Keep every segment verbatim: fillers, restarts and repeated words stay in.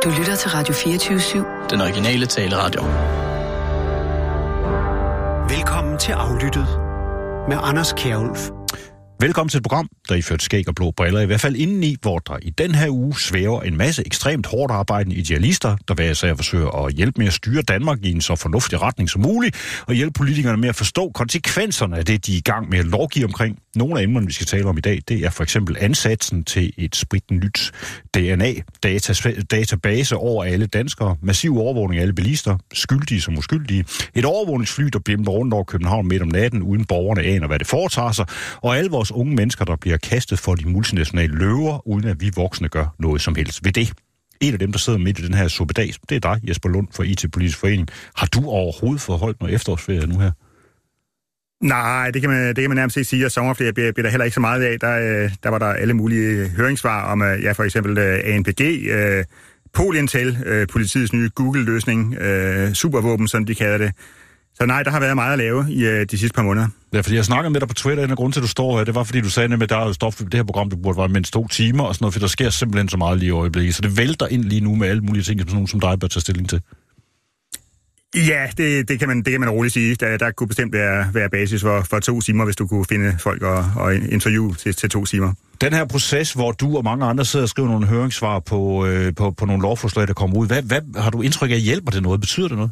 Du lytter til Radio fireogtyve syv. Den originale taleradio. Velkommen til Aflyttet med Anders Kjærulf. Velkommen til et program, der er iført skæg og blå briller, i hvert fald indeni, hvor der i den her uge svæver en masse ekstremt hårdt arbejdende idealister, der hver især forsøger at hjælpe med at styre Danmark i en så fornuftig retning som muligt, og hjælpe politikerne med at forstå konsekvenserne af det, de er i gang med at lovgive omkring. Nogle af emnerne, vi skal tale om i dag, det er for eksempel ansatsen til et spritnyt D N A-database over alle danskere, massiv overvågning af alle bilister, skyldige som uskyldige, et overvågningsfly, der bimler rundt over København midt om natten, uden borgerne aner, hvad det foretager sig, og alle vores unge mennesker, der bliver kastet for de multinationale løver, uden at vi voksne gør noget som helst ved det. En af dem, der sidder midt i den her suppedags, det er dig, Jesper Lund fra I T-Politisk Forening. Har du overhovedet fået holdt noget efterårsferie nu her? Nej, det kan man, det kan man nærmest ikke sige, og sommerferie bliver, bliver der heller ikke så meget af. Der, der var der alle mulige høringssvar om, ja, for eksempel A N P G, uh, Polintel, uh, politiets nye Google-løsning, uh, supervåben, som de kalder det. Så nej, der har været meget at lave i uh, de sidste par måneder. Ja, fordi jeg snakkede med dig på Twitter, en af grunden til, at du står her, det var, fordi du sagde, at der er jo stof det her program, det burde være mindst to timer og sådan noget, for der sker simpelthen så meget lige i øjeblikket. Så det vælter ind lige nu med alle mulige ting, som nogen som dig bør tage stilling til. Ja, det, det, kan man, det kan man roligt sige. Der, der kunne bestemt være, være basis for, for to timer, hvis du kunne finde folk og, og interview til, til to timer. Den her proces, hvor du og mange andre sidder og skriver nogle høringssvar på, øh, på, på nogle lovforslag, der kommer ud, hvad, hvad har du indtryk af, hjælper det noget? Betyder det noget?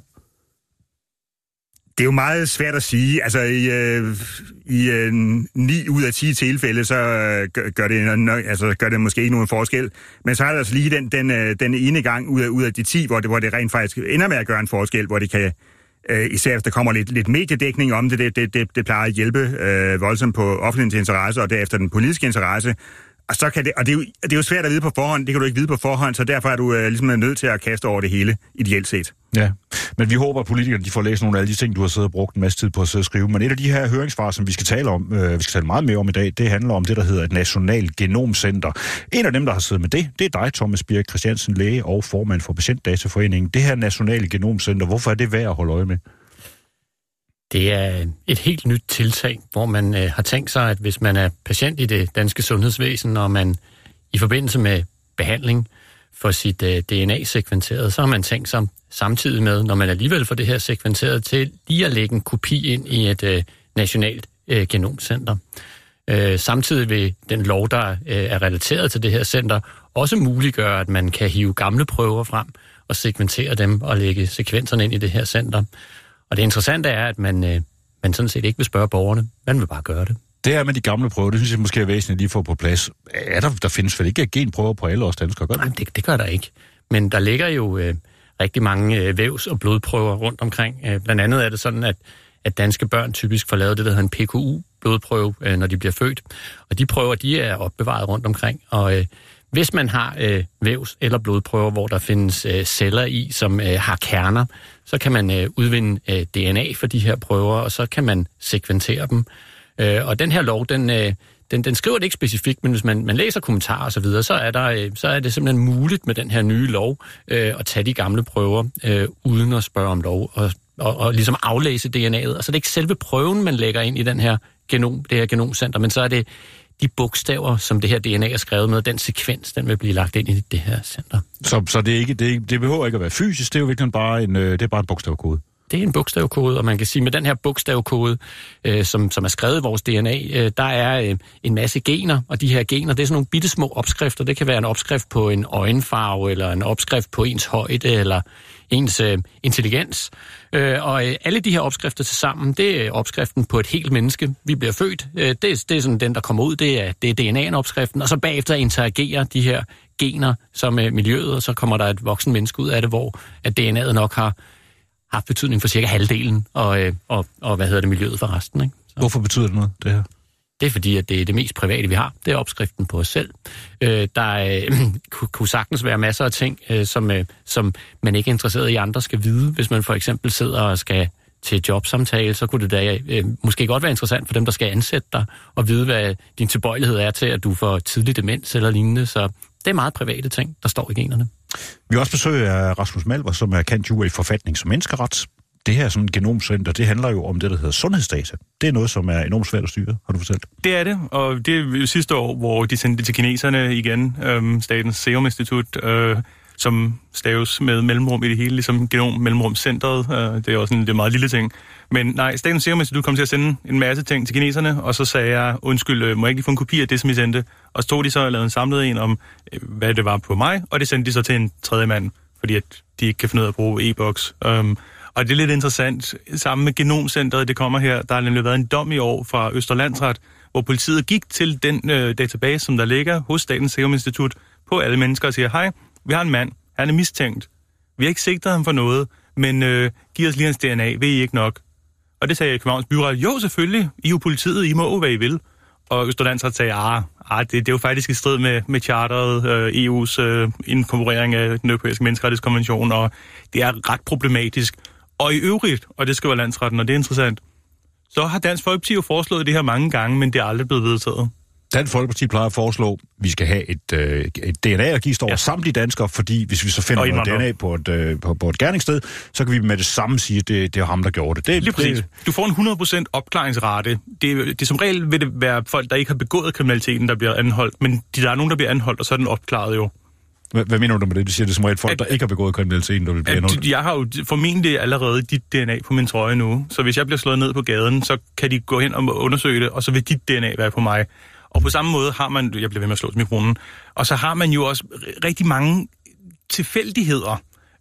Det er jo meget svært at sige. Altså, i, øh, i øh, ni ud af ti tilfælde, så øh, gør, det, altså, gør det måske ikke nogen forskel. Men så er der altså lige den, den, den ene gang ud af, ud af de ti, hvor det, hvor det rent faktisk ender med at gøre en forskel, hvor det kan, øh, især hvis der kommer lidt, lidt mediedækning om det, det, det, det, det plejer at hjælpe øh, voldsomt på offentlig interesse, og derefter den politiske interesse. Og, så kan det, og det, er jo, det er jo svært at vide på forhånd, det kan du ikke vide på forhånd, så derfor er du øh, ligesom nødt til at kaste over det hele, ideelt set. Ja, men vi håber, at politikerne de får læst nogle af alle de ting, du har siddet og brugt en masse tid på at sidde og skrive. Men et af de her høringssvar, som vi skal tale om, øh, vi skal tale meget mere om i dag, det handler om det, der hedder et nationalt genomcenter. En af dem, der har siddet med det, det er dig, Thomas Birk Christiansen, læge og formand for Patientdataforeningen. Det her nationale genomcenter, hvorfor er det værd at holde øje med? Det er et helt nyt tiltag, hvor man øh, har tænkt sig, at hvis man er patient i det danske sundhedsvæsen, og man i forbindelse med behandling får sit øh, D N A sekventeret, så har man tænkt sig samtidig med, når man alligevel får det her sekventeret, til lige at lægge en kopi ind i et øh, nationalt øh, genomcenter. Øh, samtidig vil den lov, der øh, er relateret til det her center, også muliggøre, at man kan hive gamle prøver frem og sekventere dem og lægge sekvenserne ind i det her center. Og det interessante er, at man, øh, man sådan set ikke vil spørge borgerne. Man vil bare gøre det. Det her med de gamle prøver, det synes jeg måske er væsentligt lige at få på plads. Er der, der findes vel ikke genprøver på alle os danskere? Gør det? Nej, det, det gør der ikke. Men der ligger jo øh, rigtig mange øh, vævs- og blodprøver rundt omkring. Øh, blandt andet er det sådan, at, at danske børn typisk får lavet det, der hedder en P K U-blodprøve, øh, når de bliver født. Og de prøver, de er opbevaret rundt omkring. Og øh, hvis man har øh, vævs- eller blodprøver, hvor der findes øh, celler i, som øh, har kerner, så kan man øh, udvinde øh, D N A for de her prøver, og så kan man sekventere dem. Øh, og den her lov, den, øh, den, den skriver det ikke specifikt, men hvis man, man læser kommentarer og så videre, så er, der, øh, så er det simpelthen muligt med den her nye lov øh, at tage de gamle prøver øh, uden at spørge om lov, og, og, og ligesom aflæse D N A'et. Altså det er ikke selve prøven, man lægger ind i den her genom, det her genomcenter, men så er det de bogstaver, som det her D N A er skrevet med, den sekvens, den vil blive lagt ind i det her center. Så, så det, er ikke, det, er, det behøver ikke at være fysisk, det er jo virkelig bare en, det er bare en bogstavkode? Det er en bogstavkode, og man kan sige, med den her bogstavkode, øh, som, som er skrevet i vores D N A, øh, der er øh, en masse gener, og de her gener, det er sådan nogle bittesmå opskrifter. Det kan være en opskrift på en øjenfarve, eller en opskrift på ens højde, eller ens øh, intelligens. Øh, og øh, alle de her opskrifter til sammen, det er opskriften på et helt menneske. Vi bliver født. Øh, det, det er sådan den, der kommer ud, det er, det er D N A-opskriften, og så bagefter interagerer de her gener som øh, miljøet, og så kommer der et voksen menneske ud af det, hvor at D N A'et nok har haft betydning for cirka halvdelen, og, øh, og, og hvad hedder det, miljøet for resten. Ikke? Så. Hvorfor betyder det noget, det her? Det er fordi, at det er det mest private, vi har. Det er opskriften på os selv. Øh, der øh, kunne sagtens være masser af ting, øh, som, øh, som man ikke er interesseret i, andre skal vide. Hvis man for eksempel sidder og skal til jobsamtale, så kunne det da øh, måske godt være interessant for dem, der skal ansætte dig, og vide, hvad din tilbøjelighed er til, at du får tidlig demens eller lignende. Så det er meget private ting, der står i generne. Vi har også besøg af Rasmus Malver, som er kendt i forfatning som menneskeret. Det her sådan genomcenter, det handler jo om det, der hedder sundhedsdata. Det er noget, som er enormt svært at styre, har du fortalt. Det er det, og det er jo sidste år, hvor de sendte det til kineserne igen, øhm, Statens Serum Institut, øh, som staves med mellemrum i det hele, ligesom Genom Mellemrum Centeret. Det er også en det er meget lille ting. Men nej, Statens Serum Institut kom til at sende en masse ting til kineserne, og så sagde jeg, undskyld, må jeg ikke lige få en kopi af det, som I sendte? Og så tog de så og lavede en samlet en om, hvad det var på mig, og det sendte de så til en tredje mand, fordi at de ikke kan finde ud af at bruge e-boks. Um, og det er lidt interessant. Sammen med Genomcenteret, det kommer her, der har nemlig været en dom i år fra Østre Landsret, hvor politiet gik til den øh, database, som der ligger hos Statens Serum Institut, på alle mennesker og siger, hej, vi har en mand, han er mistænkt. Vi har ikke sigtet ham for noget, men øh, giv os lige hans D N A, ved I ikke nok? Og det sagde Københavns Byret, jo selvfølgelig, I er jo politiet, I må hvad I vil. Og Østre Landsret sagde, ah, ah det, det er jo faktisk i strid med, med charteret, øh, E U's øh, inkorporering af den europæiske menneskerettighedskonvention, og det er ret problematisk. Og i øvrigt, og det skal være landsretten, og det er interessant, så har Dansk Folkeparti jo foreslået det her mange gange, men det er aldrig blevet vedtaget. Dansk Folkeparti plejer at foreslå, at vi skal have et, øh, et D N A-register over ja. samtlige danskere, fordi hvis vi så finder noget D N A på et, øh, på, på et gerningssted, så kan vi med det samme sige, at det, det er ham, der gjorde det. det Lige præcis. Det, du får en hundrede procent opklaringsrate. Det, det som regel vil det være folk, der ikke har begået kriminaliteten, der bliver anholdt, men der er nogen, der bliver anholdt, og så er den opklaret jo. Hvad, hvad mener du med det? Du siger, det er som regel folk, at, der ikke har begået kriminaliteten, der vil blive anholdt? Jeg har jo formentlig allerede dit D N A på min trøje nu, så hvis jeg bliver slået ned på gaden, så kan de gå hen og undersøge det, og så vil dit D N A være på mig. Og på samme måde har man, jeg bliver ved med at slå til mikrofonen, og så har man jo også rigtig mange tilfældigheder.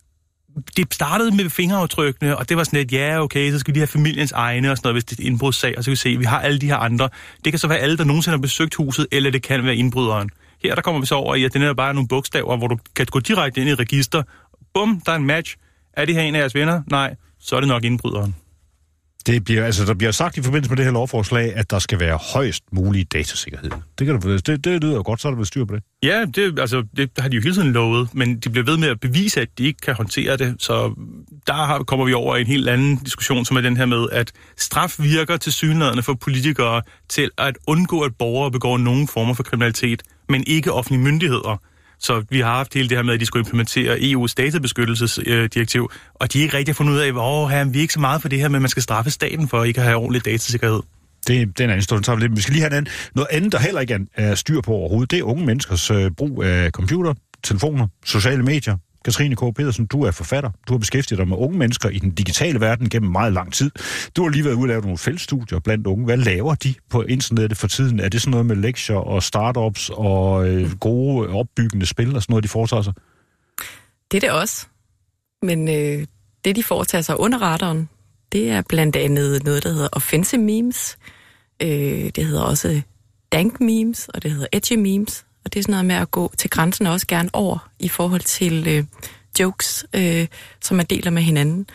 Det startede med fingeraftrykkene, og det var sådan lidt, ja okay, så skal de have familiens egne og sådan noget, hvis det er et indbrudssag, og så kan vi se, at vi har alle de her andre. Det kan så være alle, der nogensinde har besøgt huset, eller det kan være indbryderen. Her der kommer vi så over i, at det er bare nogle bogstaver, hvor du kan gå direkte ind i register. Bum, der er en match. Er det her en af jeres venner? Nej, så er det nok indbryderen. Det bliver, altså, der bliver sagt i forbindelse med det her lovforslag, at der skal være højst mulig datasikkerhed. Det, kan du, det, det lyder jo godt, så er der vel styr på det. Ja, det, altså, det har de jo hele tiden lovet, men de bliver ved med at bevise, at de ikke kan håndtere det. Så der har, kommer vi over i en helt anden diskussion, som er den her med, at straf virker tilsyneladende for politikere til at undgå, at borgere begår nogen former for kriminalitet, men ikke offentlige myndigheder. Så vi har haft hele det her med, at de skulle implementere E U's databeskyttelsesdirektiv, og de er ikke rigtig fundet ud af, hvor her, vi er ikke så meget for det her, men man skal straffe staten for ikke at have ordentlig datasikkerhed. Det, det er en anden stund. Vi skal lige have en anden. Noget andet, der heller ikke er styr på overhovedet, det er unge menneskers øh, brug af computer, telefoner, sociale medier. Katrine K. Pedersen, du er forfatter. Du har beskæftiget dig med unge mennesker i den digitale verden gennem meget lang tid. Du har lige været ude og lave nogle feltstudier blandt unge. Hvad laver de på internettet for tiden? Er det sådan noget med lektier og startups og øh, gode opbyggende spil og sådan noget, de foretager sig? Det er det også. Men øh, det, de foretager sig under radaren, det er blandt andet noget, der hedder offensive memes. Øh, det hedder også dank memes, og det hedder edgy memes. Og det er sådan noget med at gå til grænsen også gerne over i forhold til øh, jokes, øh, som man deler med hinanden.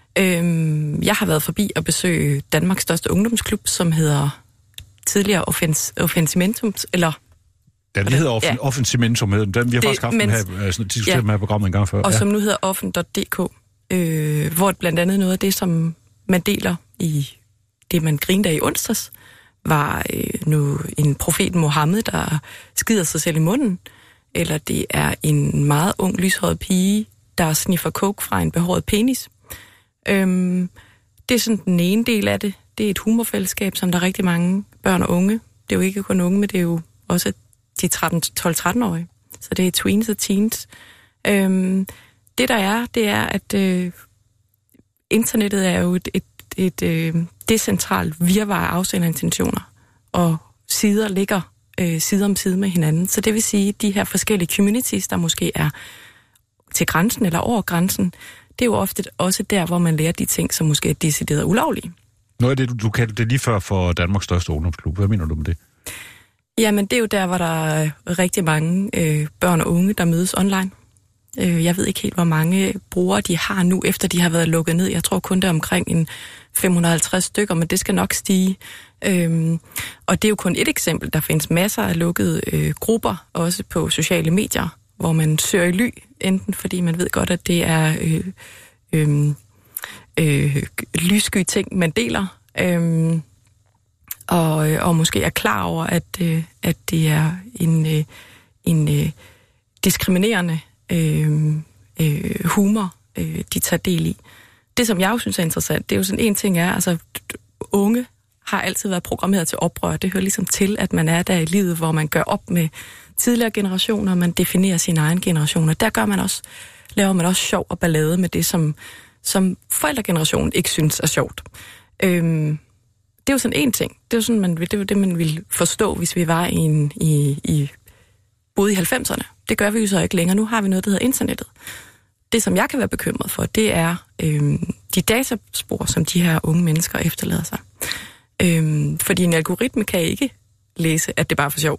Øh, jeg har været forbi at besøge Danmarks største ungdomsklub, som hedder tidligere Offens- Offensimentum, eller... Ja, det hedder offen- ja. Offensimentum, den vi har det, faktisk haft men, her, øh, diskuteret ja, med her programmet en gang før. Og ja. som nu hedder offen punktum d k, øh, hvor blandt andet noget af det, som man deler i det, man grinede af i onsdags, var øh, nu en profet Mohammed, der skider sig selv i munden, eller det er en meget ung, lyshåret pige, der sniffer coke fra en behåret penis. Øhm, det er sådan den ene del af det. Det er et humorfællesskab, som der er rigtig mange børn og unge. Det er jo ikke kun unge, men det er jo også de tolv-tretten-årige. Så det er tweens og teens. Øhm, det der er, det er, at øh, internettet er jo et, et, et øh, decentralt virvar af afsenderintentioner, og sider ligger øh, side om side med hinanden. Så det vil sige, at de her forskellige communities, der måske er til grænsen eller over grænsen, det er jo ofte også der, hvor man lærer de ting, som måske er decideret ulovlige. Noget af det, du, du kaldte det lige før for Danmarks største ungdomsklub. Hvad mener du med det? Jamen, det er jo der, hvor der er rigtig mange øh, børn og unge, der mødes online. Øh, jeg ved ikke helt, hvor mange brugere de har nu, efter de har været lukket ned. Jeg tror kun, det er omkring en fem hundrede og halvtreds stykker, men det skal nok stige. Øhm, og det er jo kun et eksempel. Der findes masser af lukkede øh, grupper, også på sociale medier, hvor man søger i ly, enten fordi man ved godt, at det er øh, øh, øh, lyssky ting, man deler, øh, og, og måske er klar over, at, øh, at det er en, øh, en øh, diskriminerende øh, øh, humor, øh, de tager del i. Det, som jeg jo synes er interessant, det er jo sådan en ting er, altså unge har altid været programmeret til oprør. Det hører ligesom til, at man er der i livet, hvor man gør op med tidligere generationer, man definerer sin egen generationer. Der gør man også, laver man også sjov og ballade med det, som, som forældregenerationen ikke synes er sjovt. Øhm, det er jo sådan en ting. Det er jo sådan, man, det er jo det, man ville forstå, hvis vi var i en, i, i, boede i halvfemserne. Det gør vi jo så ikke længere. Nu har vi noget, der hedder internettet. Det, som jeg kan være bekymret for, det er øhm, de dataspor, som de her unge mennesker efterlader sig. Øhm, fordi en algoritme kan ikke læse, at det bare er for sjov.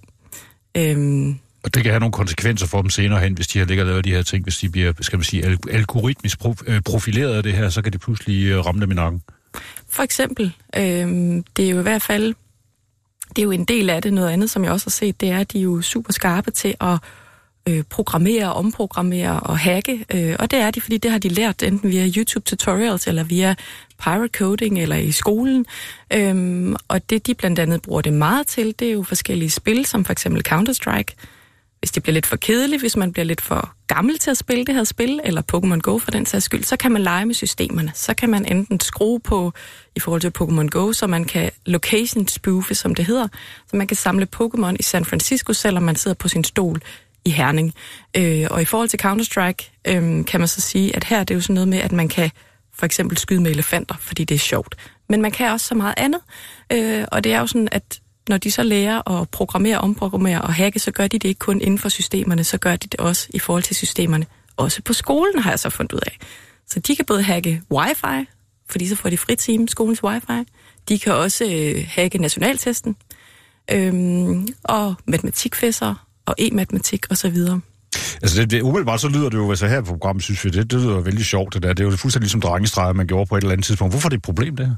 Øhm, og det kan have nogle konsekvenser for dem senere hen, hvis de har ligget og lavet de her ting. Hvis de bliver, skal man sige, algoritmisk profileret af det her, så kan de pludselig ramme dem i nakken. For eksempel. Øhm, det er jo i hvert fald, det er jo en del af det. Noget andet, som jeg også har set, det er, at de er jo super skarpe til at øh, programmere, omprogrammere og hacke. Øh, og det er de, fordi det har de lært enten via YouTube tutorials, eller via pirate coding, eller i skolen. Øhm, og det, de blandt andet bruger det meget til, det er jo forskellige spil, som for eksempel Counter-Strike. Hvis det bliver lidt for kedeligt, hvis man bliver lidt for gammel til at spille det her spil, eller Pokémon Go for den sags skyld, så kan man lege med systemerne. Så kan man enten skrue på, i forhold til Pokémon Go, så man kan location spoofe, som det hedder, så man kan samle Pokémon i San Francisco, selvom man sidder på sin stol i Herning. Øh, og i forhold til Counter-Strike, øh, kan man så sige, at her er det jo sådan noget med, at man kan for eksempel skyde med elefanter, fordi det er sjovt. Men man kan også så meget andet, øh, og det er jo sådan, at når de så lærer at programmere, omprogrammere og hacke, så gør de det ikke kun inden for systemerne, så gør de det også i forhold til systemerne. Også på skolen har jeg så fundet ud af. Så de kan både hacke wifi, fordi så får de fritime, skolens wifi. De kan også øh, hacke nationaltesten, øh, og matematikfæsser, og e-matematik osv. Altså, det, det, umiddelbart så lyder det jo, altså her på programmet, synes vi, det, det lyder vældig sjovt, det der. Det er jo fuldstændig ligesom drengestreger, man gjorde på et eller andet tidspunkt. Hvorfor er det et problem, det her?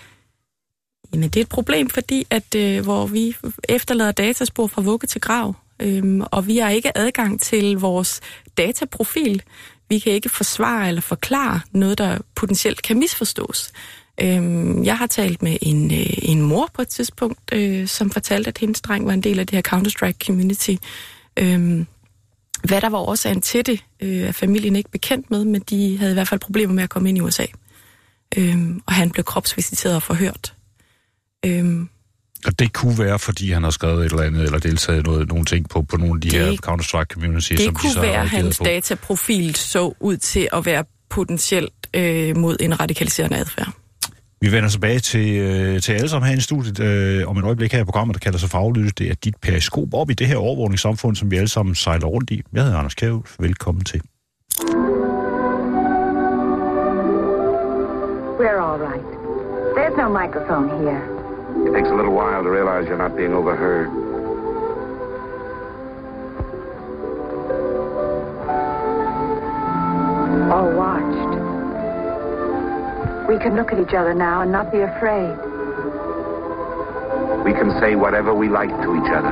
Jamen, det er et problem, fordi at øh, hvor vi efterlader dataspor fra vugge til grav, øh, og vi har ikke adgang til vores dataprofil. Vi kan ikke forsvare eller forklare noget, der potentielt kan misforstås. Øh, jeg har talt med en, øh, en mor på et tidspunkt, øh, som fortalte, at hendes dreng var en del af det her Counter-Strike-community. Øh, hvad der var årsagen til det, øh, er familien ikke bekendt med, men de havde i hvert fald problemer med at komme ind i U S A. Øh, og han blev kropsvisiteret og forhørt. Øhm, og det kunne være, fordi han har skrevet et eller andet, eller deltaget noget, nogle ting på, på nogle af de det, her Counter-Strike-communities, som de så har reageret på. Det kunne være, at hans dataprofil så ud til at være potentielt øh, mod en radikaliserende adfærd. Vi vender tilbage til, øh, til alle sammen her i studiet øh, om et øjeblik her i programmet, der kalder sig Faglyttet. Det er dit periskop op i det her overvågningssamfund, som vi alle sammen sejler rundt i. Jeg hedder Anders Kjærulff. Velkommen til. We're all right. There's no microphone here. It takes a little while to realize you're not being overheard. Or watched. We can look at each other now and not be afraid. We can say whatever we like to each other.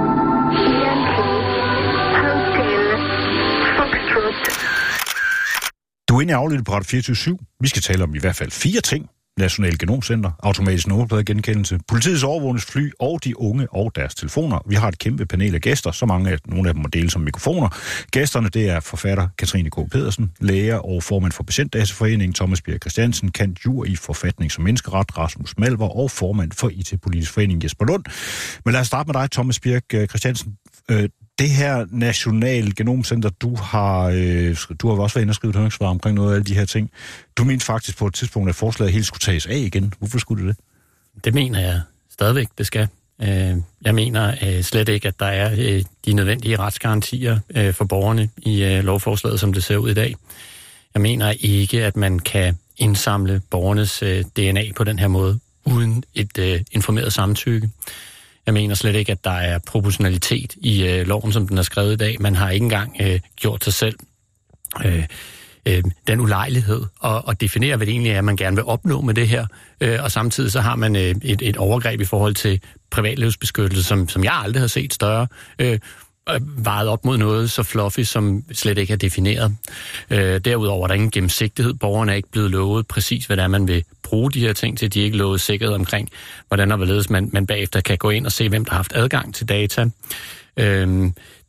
Hotel Foxtrot. Du er inde i aflyttet på Radio fireogtyve syv. Vi skal tale om i hvert fald fire ting. National Genomcenter, automatisk nummerpladegenkendelse, politiets overvågningsfly og de unge og deres telefoner. Vi har et kæmpe panel af gæster, så mange af nogle af dem må dele som mikrofoner. Gæsterne, det er forfatter Katrine K. Pedersen, læger og formand for Patientdataforeningen Thomas Birk Christiansen, cand.jur i forfatning som menneskeret Rasmus Malver og formand for I T-politisk forening Jesper Lund. Men lad os starte med dig, Thomas Birk Christiansen. Det her National Genomcenter, du har, øh, du har også været inde og skrive et høringssvar omkring noget af alle de her ting. Du mente faktisk på et tidspunkt, at forslaget helt skulle tages af igen. Hvorfor skulle det det? Det mener jeg stadigvæk, det skal. Jeg mener slet ikke, at der er de nødvendige retsgarantier for borgerne i lovforslaget, som det ser ud i dag. Jeg mener ikke, at man kan indsamle borgernes D N A på den her måde, uden et informeret samtykke. Jeg mener slet ikke, at der er proportionalitet i øh, loven, som den er skrevet i dag. Man har ikke engang øh, gjort sig selv øh, øh, den ulejlighed og, og definere, hvad det egentlig er, man gerne vil opnå med det her. Øh, og samtidig så har man øh, et, et overgreb i forhold til privatlivsbeskyttelse, som, som jeg aldrig har set større, øh, vejet op mod noget så fluffy, som slet ikke er defineret. Øh, derudover er der ingen gennemsigtighed. Borgerne er ikke blevet lovet præcis, hvad det er, man vil bruge de her ting til. De er ikke lovet sikkerhed omkring, hvordan og hvorledes man, man bagefter kan gå ind og se, hvem der har haft adgang til data. Øh,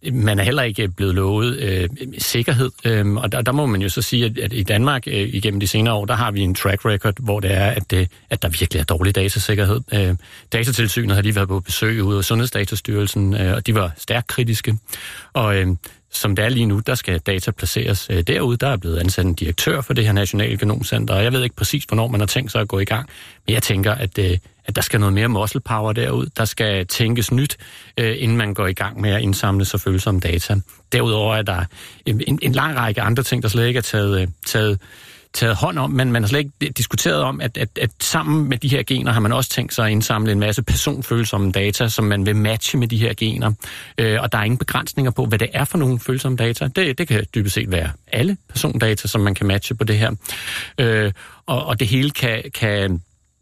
man er heller ikke blevet lovet øh, sikkerhed, øh, og der, der må man jo så sige, at, at i Danmark øh, igennem de senere år, der har vi en track record, hvor det er, at, det, at der virkelig er dårlig datasikkerhed. Øh, Datatilsynet har lige været på besøg ude af Sundhedsdatastyrelsen, øh, og de var stærkt kritiske, og øh, som det er lige nu, der skal data placeres øh, derude. Der er blevet ansat en direktør for det her Nationale Genomcenter, og jeg ved ikke præcis, hvornår man har tænkt sig at gå i gang. Men jeg tænker, at, øh, at der skal noget mere muscle power derud. Der skal tænkes nyt, øh, inden man går i gang med at indsamle så følsomme data. Derudover er der en, en, en lang række andre ting, der slet ikke er taget, øh, taget, taget hånd om, men man har slet ikke diskuteret om, at, at, at sammen med de her gener har man også tænkt sig at indsamle en masse personfølsomme data, som man vil matche med de her gener. Øh, og der er ingen begrænsninger på, hvad det er for nogle følsomme data. Det, det kan dybest set være alle persondata, som man kan matche på det her. Øh, og, og det hele kan... kan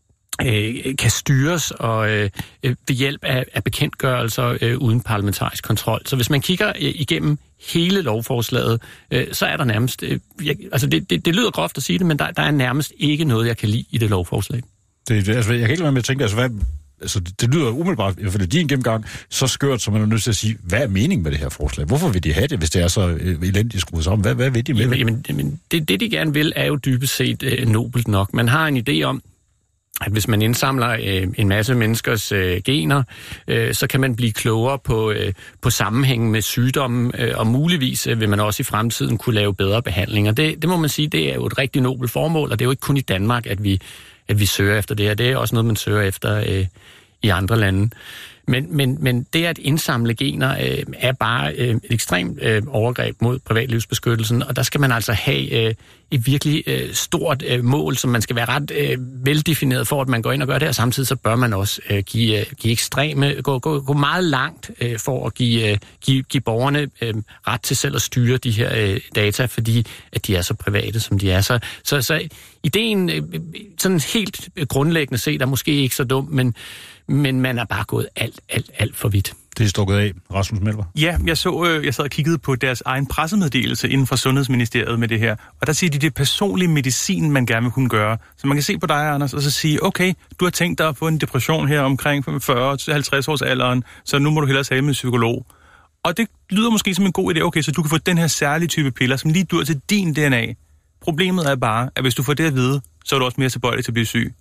Øh, kan styres og øh, ved hjælp af, af bekendtgørelser øh, uden parlamentarisk kontrol. Så hvis man kigger øh, igennem hele lovforslaget, øh, så er der nærmest... Øh, jeg, altså det, det, det lyder groft at sige det, men der, der er nærmest ikke noget, jeg kan lide i det lovforslag. Det, altså, jeg kan ikke lade være med at tænke, altså, hvad, altså, det, det lyder umiddelbart, for det er din gennemgang, så skørt, som man er nødt til at sige, hvad er meningen med det her forslag? Hvorfor vil de have det, hvis det er så øh, elendigt skruet sammen? Hvad, hvad vil de med jamen, jamen, jamen, det? Det, de gerne vil, er jo dybest set øh, nobelt nok. Man har en idé om, at hvis man indsamler øh, en masse menneskers øh, gener, øh, så kan man blive klogere på, øh, på sammenhængen med sygdommen, øh, og muligvis øh, vil man også i fremtiden kunne lave bedre behandlinger. Det, det må man sige, det er jo et rigtig nobelt formål, og det er jo ikke kun i Danmark, at vi, at vi søger efter det her. Det er også noget, man søger efter øh, i andre lande. Men, men, men det at indsamle gener øh, er bare øh, et ekstremt øh, overgreb mod privatlivsbeskyttelsen, og der skal man altså have øh, et virkelig øh, stort øh, mål, som man skal være ret øh, veldefineret for, at man går ind og gør det, og samtidig så bør man også øh, give, øh, give ekstreme, gå, gå, gå meget langt øh, for at give, øh, give, give borgerne øh, ret til selv at styre de her øh, data, fordi at de er så private, som de er. Så, så, så ideen, øh, sådan helt grundlæggende set, er måske ikke så dum, men Men man er bare gået alt, alt, alt for vidt. Det er stukket af, Rasmus Melber. Ja, jeg så, øh, jeg sad og kiggede på deres egen pressemeddelelse inden for Sundhedsministeriet med det her, og der siger de, det er personlig medicin, man gerne vil kunne gøre. Så man kan se på dig, Anders, og så sige, okay, du har tænkt dig at få en depression her omkring fyrre til halvtreds års alderen, så nu må du hellere tale med en psykolog. Og det lyder måske som en god idé, okay, så du kan få den her særlige type piller, som lige dur til din D N A. Problemet er bare, at hvis du får det at vide, så er du også mere tilbøjelig til at blive syg.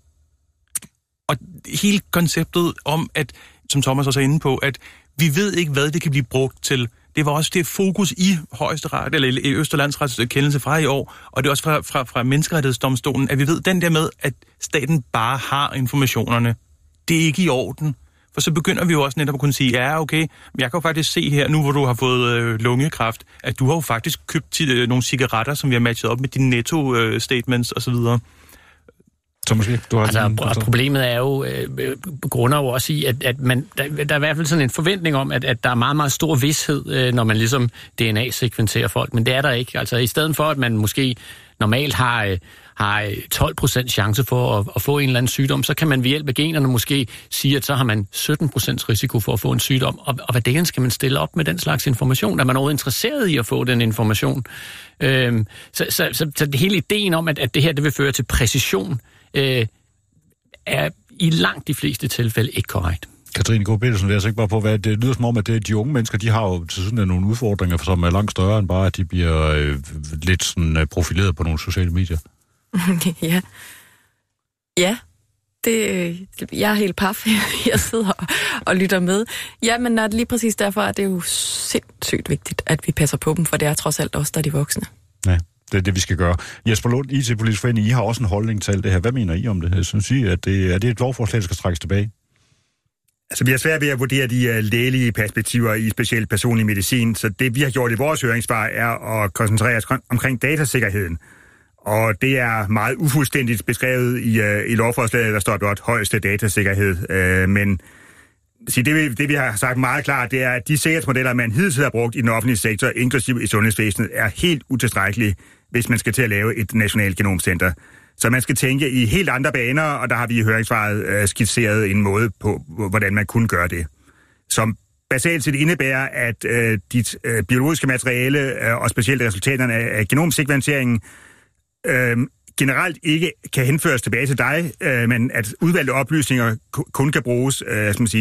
Og hele konceptet om, at, som Thomas også er inde på, at vi ved ikke, hvad det kan blive brugt til. Det var også det fokus i Højesteret, eller i Østerlandsrets kendelse fra i år, og det er også fra, fra, fra Menneskerettighedsdomstolen, at vi ved den der med, at staten bare har informationerne. Det er ikke i orden. For så begynder vi jo også netop at kunne sige, ja, okay, men jeg kan jo faktisk se her, nu hvor du har fået øh, lungekræft, at du har jo faktisk købt øh, nogle cigaretter, som vi har matchet op med dine netto-statements øh, osv., Så måske, du har altså, sådan, altså, problemet er jo, øh, grunder jo også i, at, at man, der, der er i hvert fald sådan en forventning om, at, at der er meget, meget stor vished, øh, når man ligesom D N A-sekventerer folk, men det er der ikke. Altså i stedet for, at man måske normalt har, øh, har tolv procent chance for at, at få en eller anden sygdom, så kan man ved hjælp af generne måske sige, at så har man sytten procent risiko for at få en sygdom. Og, og hvad delen skal man stille op med den slags information? Er man overhovedet interesseret i at få den information? Øh, så, så, så, så hele ideen om, at, at det her det vil føre til præcision, Øh, er i langt de fleste tilfælde ikke korrekt. Katrine K. Petersen, det er altså ikke bare på, hvad det lyder som om, at det, de unge mennesker, de har jo til sådan nogle udfordringer, som er langt større end bare, at de bliver øh, lidt sådan profileret på nogle sociale medier. ja. Ja. Det, jeg er helt paf. Jeg sidder og, og lytter med. Ja, men når det lige præcis derfor er det jo sindssygt vigtigt, at vi passer på dem, for det er trods alt også, der er de voksne. Ja. Det er det, vi skal gøre. Jesper Lund, I T-Politisk Forening, I har også en holdning til alt det her. Hvad mener I om det? Jeg synes I, at det, er det et lovforslag, der skal trækkes tilbage? Altså, vi er svært ved at vurdere de uh, lægelige perspektiver i specielt personlig medicin, så det, vi har gjort i vores høringssvar, er at koncentrere os omkring datasikkerheden. Og det er meget ufuldstændigt beskrevet i, uh, i lovforslaget, der står blot højeste datasikkerhed. Uh, men så det, vi, det, vi har sagt meget klart, det er, at de sikkerhedsmodeller, man hidtil har brugt i den offentlige sektor, inklusive i sundhedsvæsenet, er helt utilstrækkelige, hvis man skal til at lave et nationalt genomcenter. Så man skal tænke i helt andre baner, og der har vi i høringssvaret øh, skitseret en måde på, hvordan man kunne gøre det. Som basalt set indebærer, at øh, dit øh, biologiske materiale, øh, og specielt resultaterne af, af genomsekventeringen, øh, generelt ikke kan henføres tilbage til dig, øh, men at udvalgte oplysninger kun kan bruges øh, skal man sige,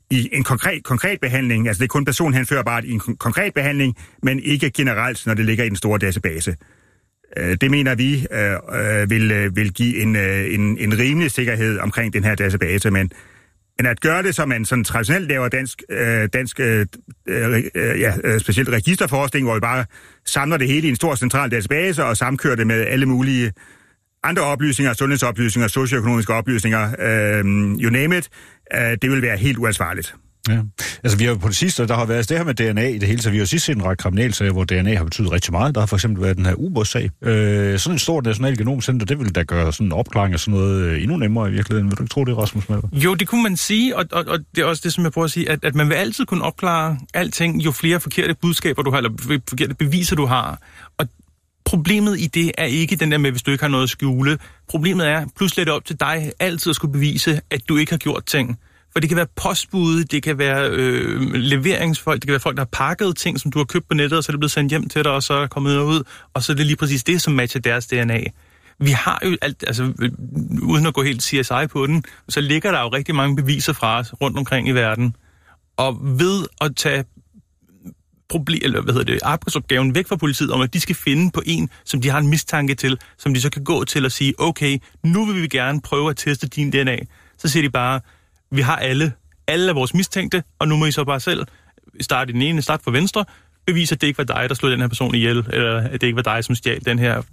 i en konkret, konkret behandling. Altså det er kun personhenførbart i en konkret behandling, men ikke generelt, når det ligger i den store database. Det mener vi øh, vil, vil give en, en, en rimelig sikkerhed omkring den her database, men, men at gøre det, som man sådan traditionelt laver dansk, øh, dansk øh, øh, ja, specielt registerforskning, hvor vi bare samler det hele i en stor central database og samkører det med alle mulige andre oplysninger, sundhedsoplysninger, socioøkonomiske oplysninger, øh, you name it, øh, det vil være helt uansvarligt. Ja, altså vi har jo på det sidste, der har været det her med D N A i det hele taget. Vi har jo sidst set en række kriminalsager, hvor D N A har betydet rigtig meget. Der har for eksempel været den her ubådssag. Øh, sådan en stor national genomcenter, det vil da gøre sådan en opklaring af sådan noget endnu nemmere i virkeligheden. Vil du ikke tro det, Rasmus Malberg? Jo, det kunne man sige, og, og, og det er også det, som jeg prøver at sige, at, at man vil altid kunne opklare alting, jo flere forkerte budskaber du har, eller forkerte beviser du har. Og problemet i det er ikke den der med, hvis du ikke har noget at skjule. Problemet er, pludselig er det op til dig altid at skulle bevise, at du ikke har gjort ting. For det kan være postbud, det kan være øh, leveringsfolk, det kan være folk, der har pakket ting, som du har købt på nettet, og så er det blevet sendt hjem til dig, og så er kommet ud, og så er det lige præcis det, som matcher deres D N A. Vi har jo alt, altså uden at gå helt C S I på den, så ligger der jo rigtig mange beviser fra os rundt omkring i verden. Og ved at tage problem, eller hvad hedder det, arbejdsopgaven væk fra politiet, om at de skal finde på en, som de har en mistanke til, som de så kan gå til og sige, okay, nu vil vi gerne prøve at teste din D N A. Så siger de bare, vi har alle, alle af vores mistænkte, og nu må I så bare selv starte i den ene, start fra venstre, bevise, at det ikke var dig, der slog den her person ihjel, eller at det ikke var dig, som stjal den her.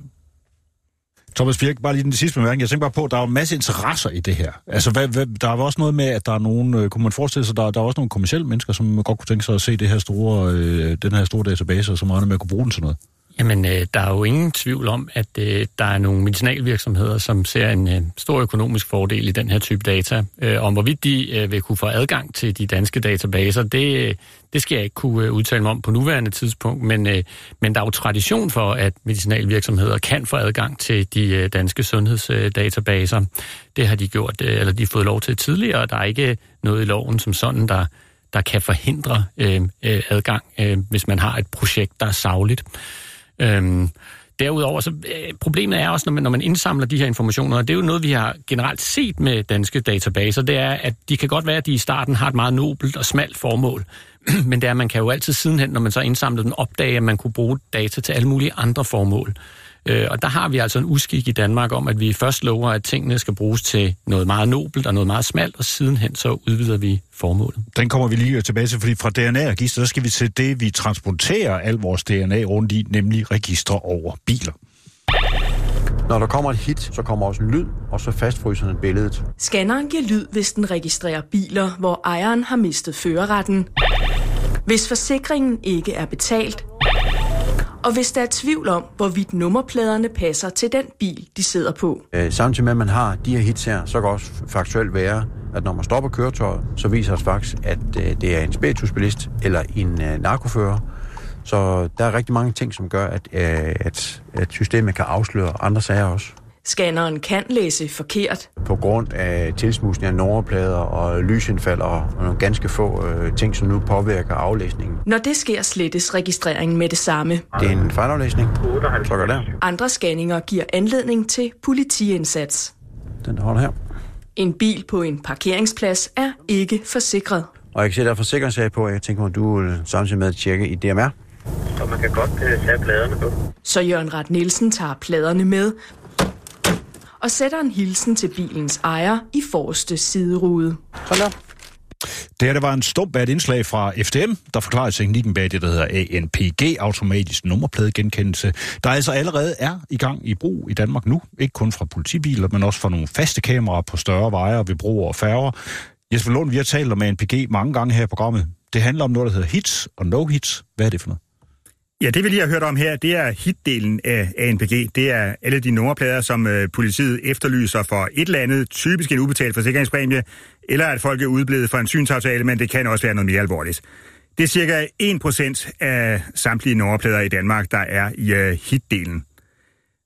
Thomas Birk, bare lige den sidste bemærkning. Jeg tænker bare på, at der er en masse interesser i det her. Altså, hvad, hvad, der er også noget med, at der er nogen, kunne man forestille sig, der, der er også nogle kommercielle mennesker, som godt kunne tænke sig at se det her store, øh, den her store database, og som regner med at kunne bruge den til noget. Jamen, øh, der er jo ingen tvivl om, at øh, der er nogle medicinalvirksomheder, som ser en øh, stor økonomisk fordel i den her type data. Øh, om hvorvidt de øh, vil kunne få adgang til de danske databaser, det, det skal jeg ikke kunne øh, udtale mig om på nuværende tidspunkt, men, øh, men der er jo tradition for, at medicinalvirksomheder kan få adgang til de øh, danske sundhedsdatabaser. Øh, det har de gjort, øh, eller de har fået lov til tidligere, og der er ikke noget i loven som sådan, der, der kan forhindre øh, øh, adgang, øh, hvis man har et projekt, der er sagligt. Øhm, derudover, så øh, problemet er også, når man, når man indsamler de her informationer, og det er jo noget, vi har generelt set med danske databaser, det er, at de kan godt være, at de i starten har et meget nobelt og smalt formål, men det er, at man kan jo altid sidenhen, når man så indsamler den, opdage, at man kunne bruge data til alle mulige andre formål. Øh, og der har vi altså en uskik i Danmark om, at vi først lover, at tingene skal bruges til noget meget nobelt og noget meget smalt, og sidenhen så udvider vi formålet. Den kommer vi lige tilbage til, fordi fra D N A-register, der skal vi til det, vi transporterer al vores D N A rundt i, nemlig registre over biler. Når der kommer et hit, så kommer også en lyd, og så fastfryser den billedet. Scanneren giver lyd, hvis den registrerer biler, hvor ejeren har mistet førerretten. Hvis forsikringen ikke er betalt, og hvis der er tvivl om, hvorvidt nummerpladerne passer til den bil, de sidder på. Øh, samtidig med, at man har de her hits her, så kan også faktuelt være, at når man stopper køretøjet, så viser det faktisk, at øh, det er en spiritusbilist eller en øh, narkofører. Så der er rigtig mange ting, som gør, at, øh, at, at systemet kan afsløre andre sager også. Scanneren kan læse forkert. På grund af tilsmusning af nummerplader og lysindfald og nogle ganske få øh, ting, som nu påvirker aflæsningen. Når det sker, slettes registreringen med det samme. Det er en fejlaflæsning. Trykker der. Andre scanninger giver anledning til politiindsats. Den der holder her. En bil på en parkeringsplads er ikke forsikret. Og jeg kan se, der er forsikringssag på, og jeg tænker, at du vil samtidig med at tjekke i D M R. Så man kan godt uh, tage pladerne på. Så Jørgen Rat Nielsen tager pladerne med og sætter en hilsen til bilens ejer i forreste siderude. Sådan der. Det her, det var en stump af et indslag fra F D M, der forklarer teknikken bag det, der hedder A N P G, automatisk nummerpladegenkendelse, der altså allerede er i gang i brug i Danmark nu. Ikke kun fra politibiler, men også fra nogle faste kameraer på større veje ved broer og færger. Jesper Lund, vi har talt om A N P G mange gange her i programmet. Det handler om noget, der hedder hits og no-hits. Hvad er det for noget? Ja, det vi lige har hørt om her, det er hitdelen af A N P G. Det er alle de nummerplader, som øh, politiet efterlyser for et eller andet, typisk en ubetalt forsikringspræmie, eller at folk er udeblevet for en synsaftale, men det kan også være noget mere alvorligt. Det er cirka en procent af samtlige nummerplader i Danmark, der er i øh, hitdelen.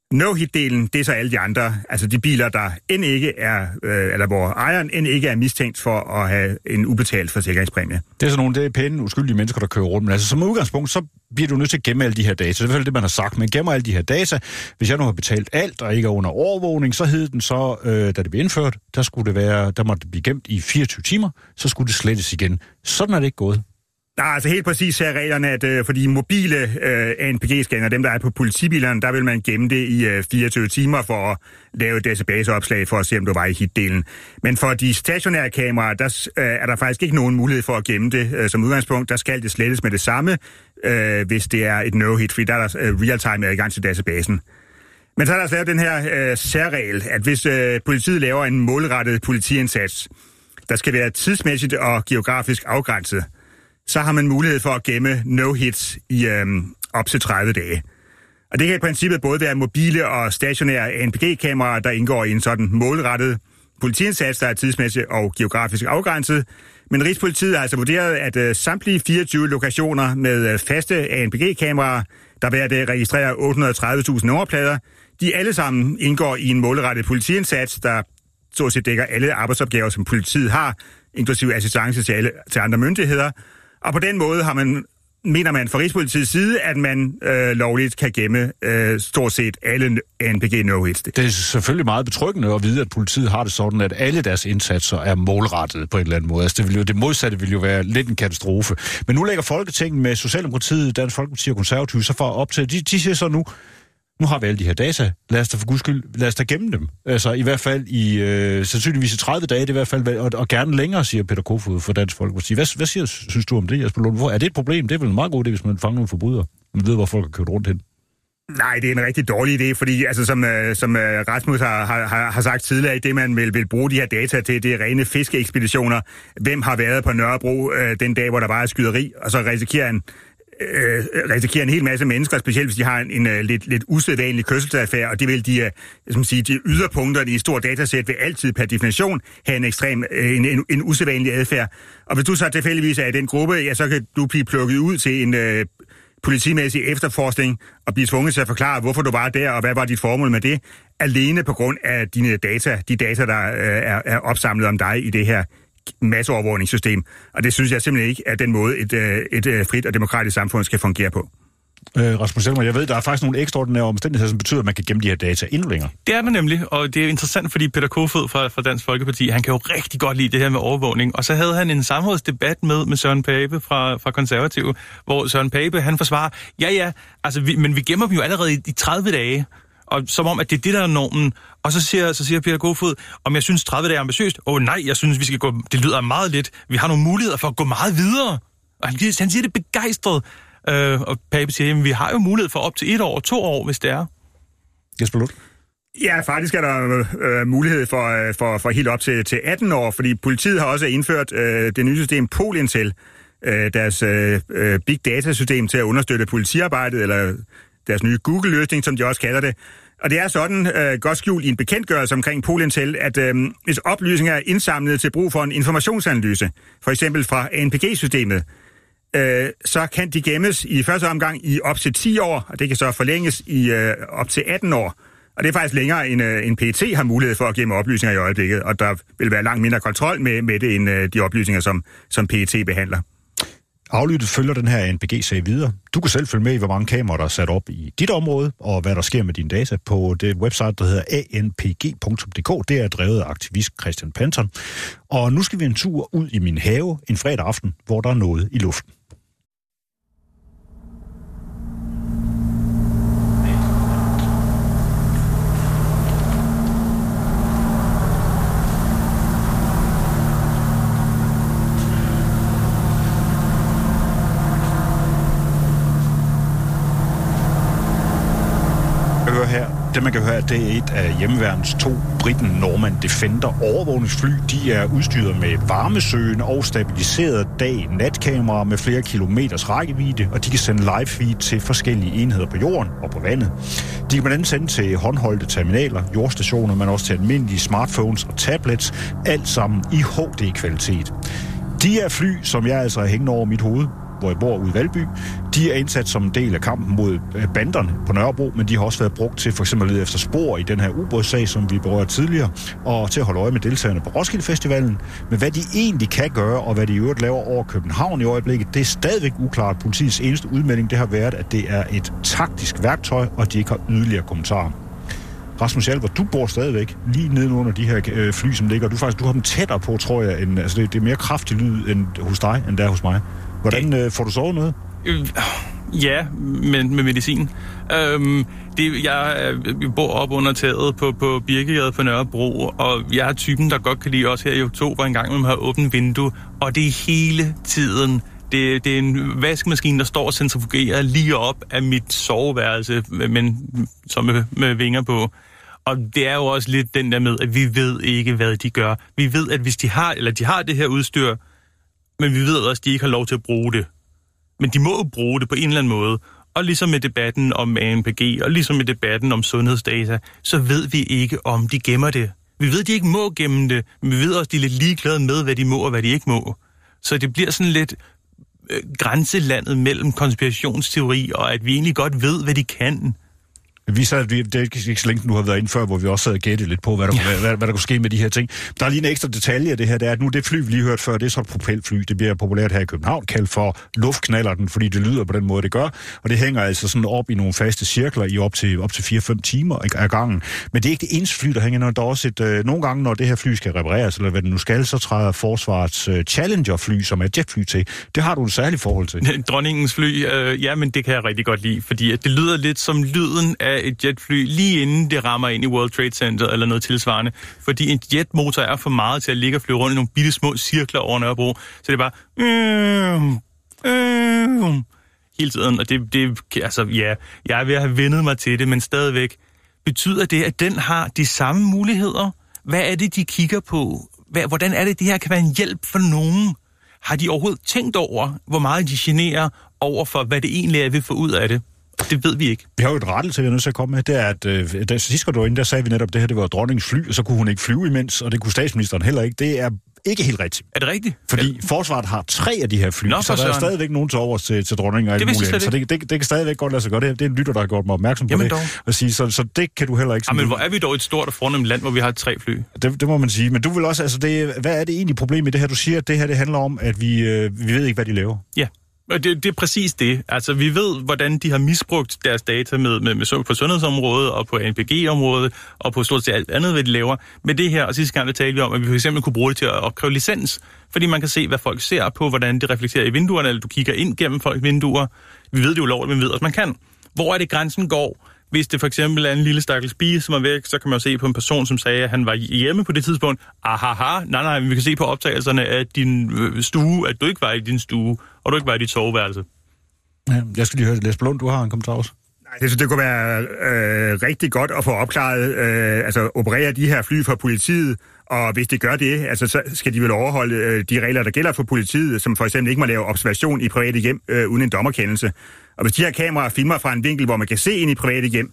No-hit-delen, det er så alle de andre, altså de biler, der end ikke er, øh, eller hvor ejeren end ikke er mistænkt for at have en ubetalt forsikringspræmie. Det er sådan nogle, det er pæne, uskyldige mennesker, der kører rundt. Men altså som udgangspunkt, så bliver du nødt til at gemme alle de her data. Det er i hvert fald det, man har sagt. Men gemmer alle de her data. Hvis jeg nu har betalt alt, og ikke er under overvågning, så hed den så, øh, da det blev indført, der skulle det være, der måtte det blive gemt i fireogtyve timer, så skulle det slettes igen. Sådan er det ikke gået. Nej, altså helt præcis er reglerne, at øh, for de mobile øh, A N P G-scanner, dem der er på politibilerne, der vil man gemme det i øh, fireogtyve timer for at lave et databaseopslag for at se, om du var i hitdelen. Men for de stationære kameraer, der øh, er der faktisk ikke nogen mulighed for at gemme det øh, som udgangspunkt. Der skal det slettes med det samme, øh, hvis det er et no-hit, fordi der er der øh, real-time adgang til databasen. Men så er der altså lavet den her øh, særregel, at hvis øh, politiet laver en målrettet politiindsats, der skal være tidsmæssigt og geografisk afgrænset, så har man mulighed for at gemme no-hits i øhm, op til tredive dage. Og det kan i princippet både være mobile og stationære A N P G-kameraer, der indgår i en sådan målrettet politiindsats, der er tidsmæssigt og geografisk afgrænset. Men Rigspolitiet har altså vurderet, at øh, samtlige fireogtyve lokationer med øh, faste A N P G-kameraer, der hver dag registrerer otte hundrede og tredive tusind nummerplader, de alle sammen indgår i en målrettet politiindsats, der så at sige dækker alle arbejdsopgaver, som politiet har, inklusive assistance til, alle, til andre myndigheder. Og på den måde har man, mener man fra Rigspolitiets side, at man øh, lovligt kan gemme øh, stort set alle A N P G no-hits. Det er selvfølgelig meget betryggende at vide, at politiet har det sådan, at alle deres indsatser er målrettet på en eller anden måde. Altså det, vil jo, det modsatte vil jo være lidt en katastrofe. Men nu lægger Folketinget med Socialdemokratiet, Dansk Folkeparti og Konservative så for op til, de, de siger så nu, nu har vi alle de her data, lad os da for guds skyld, lad os da gemme dem. Altså i hvert fald i, øh, sandsynligvis i tredive dage, det er i hvert fald, og, og gerne længere, siger Peter Kofod for Dansk Folkeparti. Hvad, hvad siger, synes du om det, Jesper Lund? Er det et problem? Det er vel en meget god idé, hvis man fanger nogle forbrydere, man ved, hvor folk har kørt rundt hen. Nej, det er en rigtig dårlig idé, fordi altså, som, som Rasmus har, har, har sagt tidligere, det man vil, vil bruge de her data til, det er rene fiskeekspeditioner. Hvem har været på Nørrebro øh, den dag, hvor der var et skyderi, og så risikerer en Øh, risikerer en hel masse mennesker, specielt hvis de har en, en, en lidt, lidt usædvanlig kørselsadfærd, og det vil de, som sige, de yderpunkter i et stort datasæt vil altid per definition have en ekstrem, en, en, en usædvanlig adfærd. Og hvis du så tilfældigvis er i den gruppe, ja, så kan du blive plukket ud til en øh, politimæssig efterforskning og blive tvunget til at forklare, hvorfor du var der, og hvad var dit formål med det, alene på grund af dine data, de data, der øh, er, er opsamlet om dig i det her masseovervågningssystem. Og det synes jeg simpelthen ikke er den måde, et, et, et frit og demokratisk samfund skal fungere på. Øh, Rasmus Helmer, jeg ved, der er faktisk nogle ekstraordinære omstændigheder, som betyder, at man kan gemme de her data endnu længere. Det er der nemlig, og det er interessant, fordi Peter Kofod fra, fra Dansk Folkeparti, han kan jo rigtig godt lide det her med overvågning, og så havde han en samrådsdebat med, med Søren Pape fra, fra Konservative, hvor Søren Pape, han forsvarer, ja ja, altså vi, men vi gemmer dem jo allerede i, i tredive dage, og som om, at det er det, der er normen. Og så siger, så siger Peter Kofod, om jeg synes tredive dage er ambitiøst. Åh oh, nej, jeg synes, vi skal gå, det lyder meget lidt. Vi har nogle muligheder for at gå meget videre. Og han, han siger det begejstret. Øh, og Pape siger, at vi har jo mulighed for op til et år, to år, hvis det er. Jesper Lund. Ja, faktisk er der øh, mulighed for, for, for helt op til, til atten år, fordi politiet har også indført øh, det nye system Polintel, øh, deres øh, big data-system til at understøtte politiarbejdet, eller deres nye Google-løsning, som de også kalder det. Og det er sådan, øh, godt skjult i en bekendtgørelse omkring Polintel, at øh, hvis oplysninger er indsamlet til brug for en informationsanalyse, for eksempel fra A N P G-systemet, øh, så kan de gemmes i første omgang i op til ti år, og det kan så forlænges i øh, op til atten år. Og det er faktisk længere, end, øh, end P E T har mulighed for at gemme oplysninger i øjeblikket, og der vil være langt mindre kontrol med, med det, end øh, de oplysninger, som, som P E T behandler. Aflyttet følger den her A N P G-sag videre. Du kan selv følge med i, hvor mange kameraer, der er sat op i dit område, og hvad der sker med dine data på det website, der hedder a n p g punktum d k. Det er drevet af aktivist Christian Panton. Og nu skal vi en tur ud i min have en fredag aften, hvor der er noget i luften. Det, man kan høre, det er et af hjemmeværens to Britten Norman Defender overvågningsfly. De er udstyret med varmesøgende og stabiliseret dag-natkameraer med flere kilometers rækkevidde, og de kan sende live feed til forskellige enheder på jorden og på vandet. De kan blandt andet sende til håndholdte terminaler, jordstationer, men også til almindelige smartphones og tablets, alt sammen i H D-kvalitet. De er fly, som jeg altså er hængende over mit hoved, hvor jeg bor ude i Valby. De er indsat som en del af kampen mod banderne på Nørrebro, men de har også været brugt til for eksempel at lede efter spor i den her ubådssag, som vi berørte tidligere, og til at holde øje med deltagerne på Roskilde Festivalen. Men hvad de egentlig kan gøre, og hvad de i øvrigt laver over København i øjeblikket, det er stadigvæk uklart. Politiets eneste udmelding, det har været, at det er et taktisk værktøj, og de ikke har yderligere kommentarer. Rasmus Hjalver, du bor stadigvæk lige nedenunder de her øh, fly, som ligger. Du faktisk du har dem tættere på, tror jeg. End, altså det, det er mere kraftig lyd end hos dig, end der hos mig. Hvordan øh, får du sovet noget? Øh, ja, men med medicin. Øhm, det, jeg, jeg bor op under taget på, på Birkegade på Nørrebro, og jeg er typen, der godt kan lide også her i oktober en gang, når man har åbent vindue, og det er hele tiden. Det, det er en vaskemaskine, der står og centrifugerer lige op af mit soveværelse, men så med, med vinger på. Og det er jo også lidt den der med, at vi ved ikke, hvad de gør. Vi ved, at hvis de har, eller de har det her udstyr, men vi ved også, at de ikke har lov til at bruge det. Men de må jo bruge det på en eller anden måde. Og ligesom med debatten om A N P G, og ligesom med debatten om sundhedsdata, så ved vi ikke, om de gemmer det. Vi ved, at de ikke må gemme det, men vi ved også, at de er lidt ligeglade med, hvad de må og hvad de ikke må. Så det bliver sådan lidt øh, grænselandet mellem konspirationsteori, og at vi egentlig godt ved, hvad de kan. Vi sad, det er ikke så længe, du har været inde før, hvor vi også sad og gættede lidt på, hvad der, ja. hvad, hvad, hvad der kunne ske med de her ting. Der er lige en ekstra detalje af det her, det er, at nu det fly, vi lige hørte før, det er så et propelfly. Det bliver populært her i København, kaldt for luftknallerten, fordi det lyder på den måde, det gør. Og det hænger altså sådan op i nogle faste cirkler i op til, op til fire fem timer af gangen. Men det er ikke det eneste fly, der hænger, når der er også et, øh, nogle gange, når det her fly skal repareres, eller hvad det nu skal, så træder Forsvarets øh, Challenger-fly, som er et jetfly til. Det har du et særligt forhold til. Dronningens fly, øh, ja, men det kan jeg rigtig godt lide, fordi at det lyder lidt som lyden af et jet fly, lige inden det rammer ind i World Trade Center eller noget tilsvarende. Fordi en jetmotor er for meget til at ligge og flyve rundt i nogle bitte små cirkler over Nørrebro. Så det er bare øh, øh, hele tiden. Og det, det, altså ja, jeg er ved at have vendet mig til det, men stadigvæk betyder det, at den har de samme muligheder? Hvad er det, de kigger på? Hvad, hvordan er det, det her kan være en hjælp for nogen? Har de overhovedet tænkt over, hvor meget de generer over for, hvad det egentlig er, vi får ud af det? Det ved vi ikke. Vi har jo et rettelse, vi er nødt til at komme med. Det er, at øh, da sidst du var inde, der sagde vi netop, at det her det var dronningens fly, og så kunne hun ikke flyve imens, og det kunne statsministeren heller ikke. Det er ikke helt rigtigt. Er det rigtigt? Fordi ja. Forsvaret har tre af de her fly, Nå, så der er stadigvæk nogen til overs til, til dronningen og alt muligt. Så det, det, det kan stadigvæk godt lade sig gøre. Det, det er en lytter, der har gjort mig opmærksom på Jamen det. At sige, så, så det kan du heller ikke... Ja, men hvor er vi dog et stort og fornemt land, hvor vi har tre fly? Det, det må man sige. Men du vil også, altså, det, hvad er det egentlig problem i det her? Du siger, at det her det handler om, at vi, øh, vi ved ikke, hvad de laver. Ja. Og det, det er præcis det. Altså, vi ved, hvordan de har misbrugt deres data med, med, med på sundhedsområdet og på A N P G-området og på stort set alt andet, hvad de laver. Med det her, og sidste gang, der talte vi om, at vi for eksempel kunne bruge det til at opkræve licens, fordi man kan se, hvad folk ser på, hvordan det reflekterer i vinduerne, eller du kigger ind gennem folks vinduer. Vi ved det jo lovligt, men vi ved også, man kan. Hvor er det, grænsen går? Hvis det for eksempel er en lille stakkels pige, som er væk, så kan man jo se på en person, som sagde, at han var hjemme på det tidspunkt. Ahaha, nej, nej, vi kan se på optagelserne af din stue, at du ikke var i din stue, og du ikke var i dit soveværelse. Ja, jeg skal lige høre det. Læs Blund, du har en kommentar også. Nej, jeg synes, det kunne være øh, rigtig godt at få opklaret, øh, altså operere de her fly fra politiet, og hvis de gør det, altså, så skal de vel overholde øh, de regler, der gælder for politiet, som for eksempel ikke må lave observation i private hjem øh, uden en dommerkendelse. Og hvis de her kameraer filmer fra en vinkel, hvor man kan se ind i private hjem,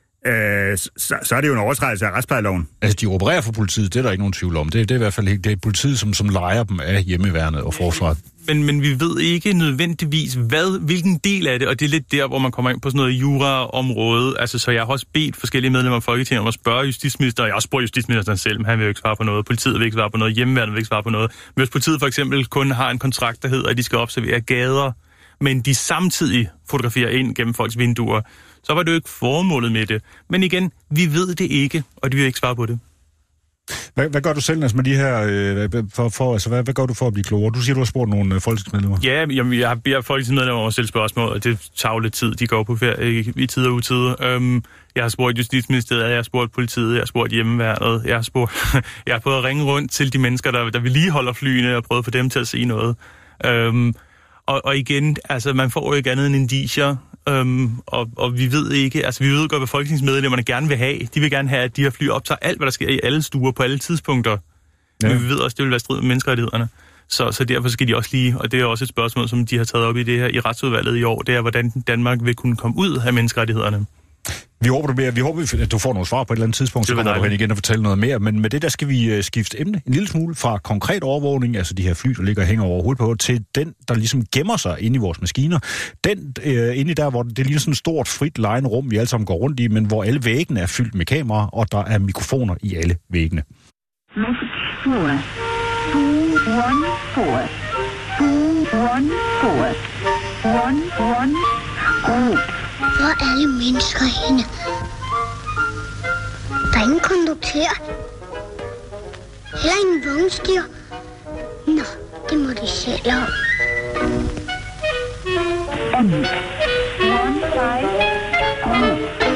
øh, så, så er det jo en overtrædelse af retsplejeloven. Altså, de opererer for politiet, det er der ikke nogen tvivl om. Det, det er i hvert fald ikke, det er politiet, som, som lejer dem af hjemmeværnet og forsvaret. Men, men vi ved ikke nødvendigvis, hvad, hvilken del af det, og det er lidt der, hvor man kommer ind på sådan noget jura-område. Altså, så jeg har også bedt forskellige medlemmer af Folketinget om at spørge justitsministeren, og jeg har også spurgt justitsministeren selv, men han vil jo ikke svare på noget. Politiet vil ikke svare på noget, hjemmeværnet vil ikke svare på noget. Men hvis politiet for eksempel kun har en kontrakt, der hedder, at de skal observere gader, men de samtidig fotograferer ind gennem folks vinduer, så var det jo ikke formålet med det. Men igen, vi ved det ikke, og de vil ikke svare på det. Hvad, hvad gør du selv, altså med de her, øh, for, for, altså, hvad, hvad gør du for at blive klogere? Du siger, du har spurgt nogle øh, folketingsmedlemmer. Ja, jamen, jeg har bedt folketingsmedlemmer om at stille spørgsmål, og det tager jo lidt tid. De går på ferie i, i tid og utid. Um, jeg har spurgt Justitsministeriet, jeg har spurgt politiet, jeg har spurgt hjemmeværnet, jeg har spurgt, jeg har prøvet at ringe rundt til de mennesker, der, der vedligeholder flyene, og prøvet at få dem til at se noget. Um, og, og igen, altså, man får jo ikke andet end indicier. Um, og, og vi ved ikke, altså vi ved godt, hvad folketingsmedlemmerne gerne vil have. De vil gerne have, at de her fly optager alt, hvad der sker i alle stuer på alle tidspunkter. Ja. Men vi ved også, at det vil være strid med menneskerettighederne. Så, så derfor skal de også lige, og det er også et spørgsmål, som de har taget op i det her i retsudvalget i år, det er, hvordan Danmark vil kunne komme ud af menneskerettighederne. Vi håber, du bliver, vi håber, at du får nogle svar på et eller andet tidspunkt, så kommer du hen igen og fortælle noget mere. Men med det der skal vi uh, skifte emne en lille smule fra konkret overvågning, altså de her fly, der ligger og hænger over hovedet på, til den, der ligesom gemmer sig inde i vores maskiner. Den uh, inde i der, hvor det ligner sådan et stort, frit, lejende rum, vi alle sammen går rundt i, men hvor alle væggene er fyldt med kameraer, og der er mikrofoner i alle væggene. Message four. two one four. two one four. one one. Oh. Hvor er alle mennesker henne? Der er ingen konduktør. Heller ingen vognstyr. Nå, det må de selv om. M. one five. Oh.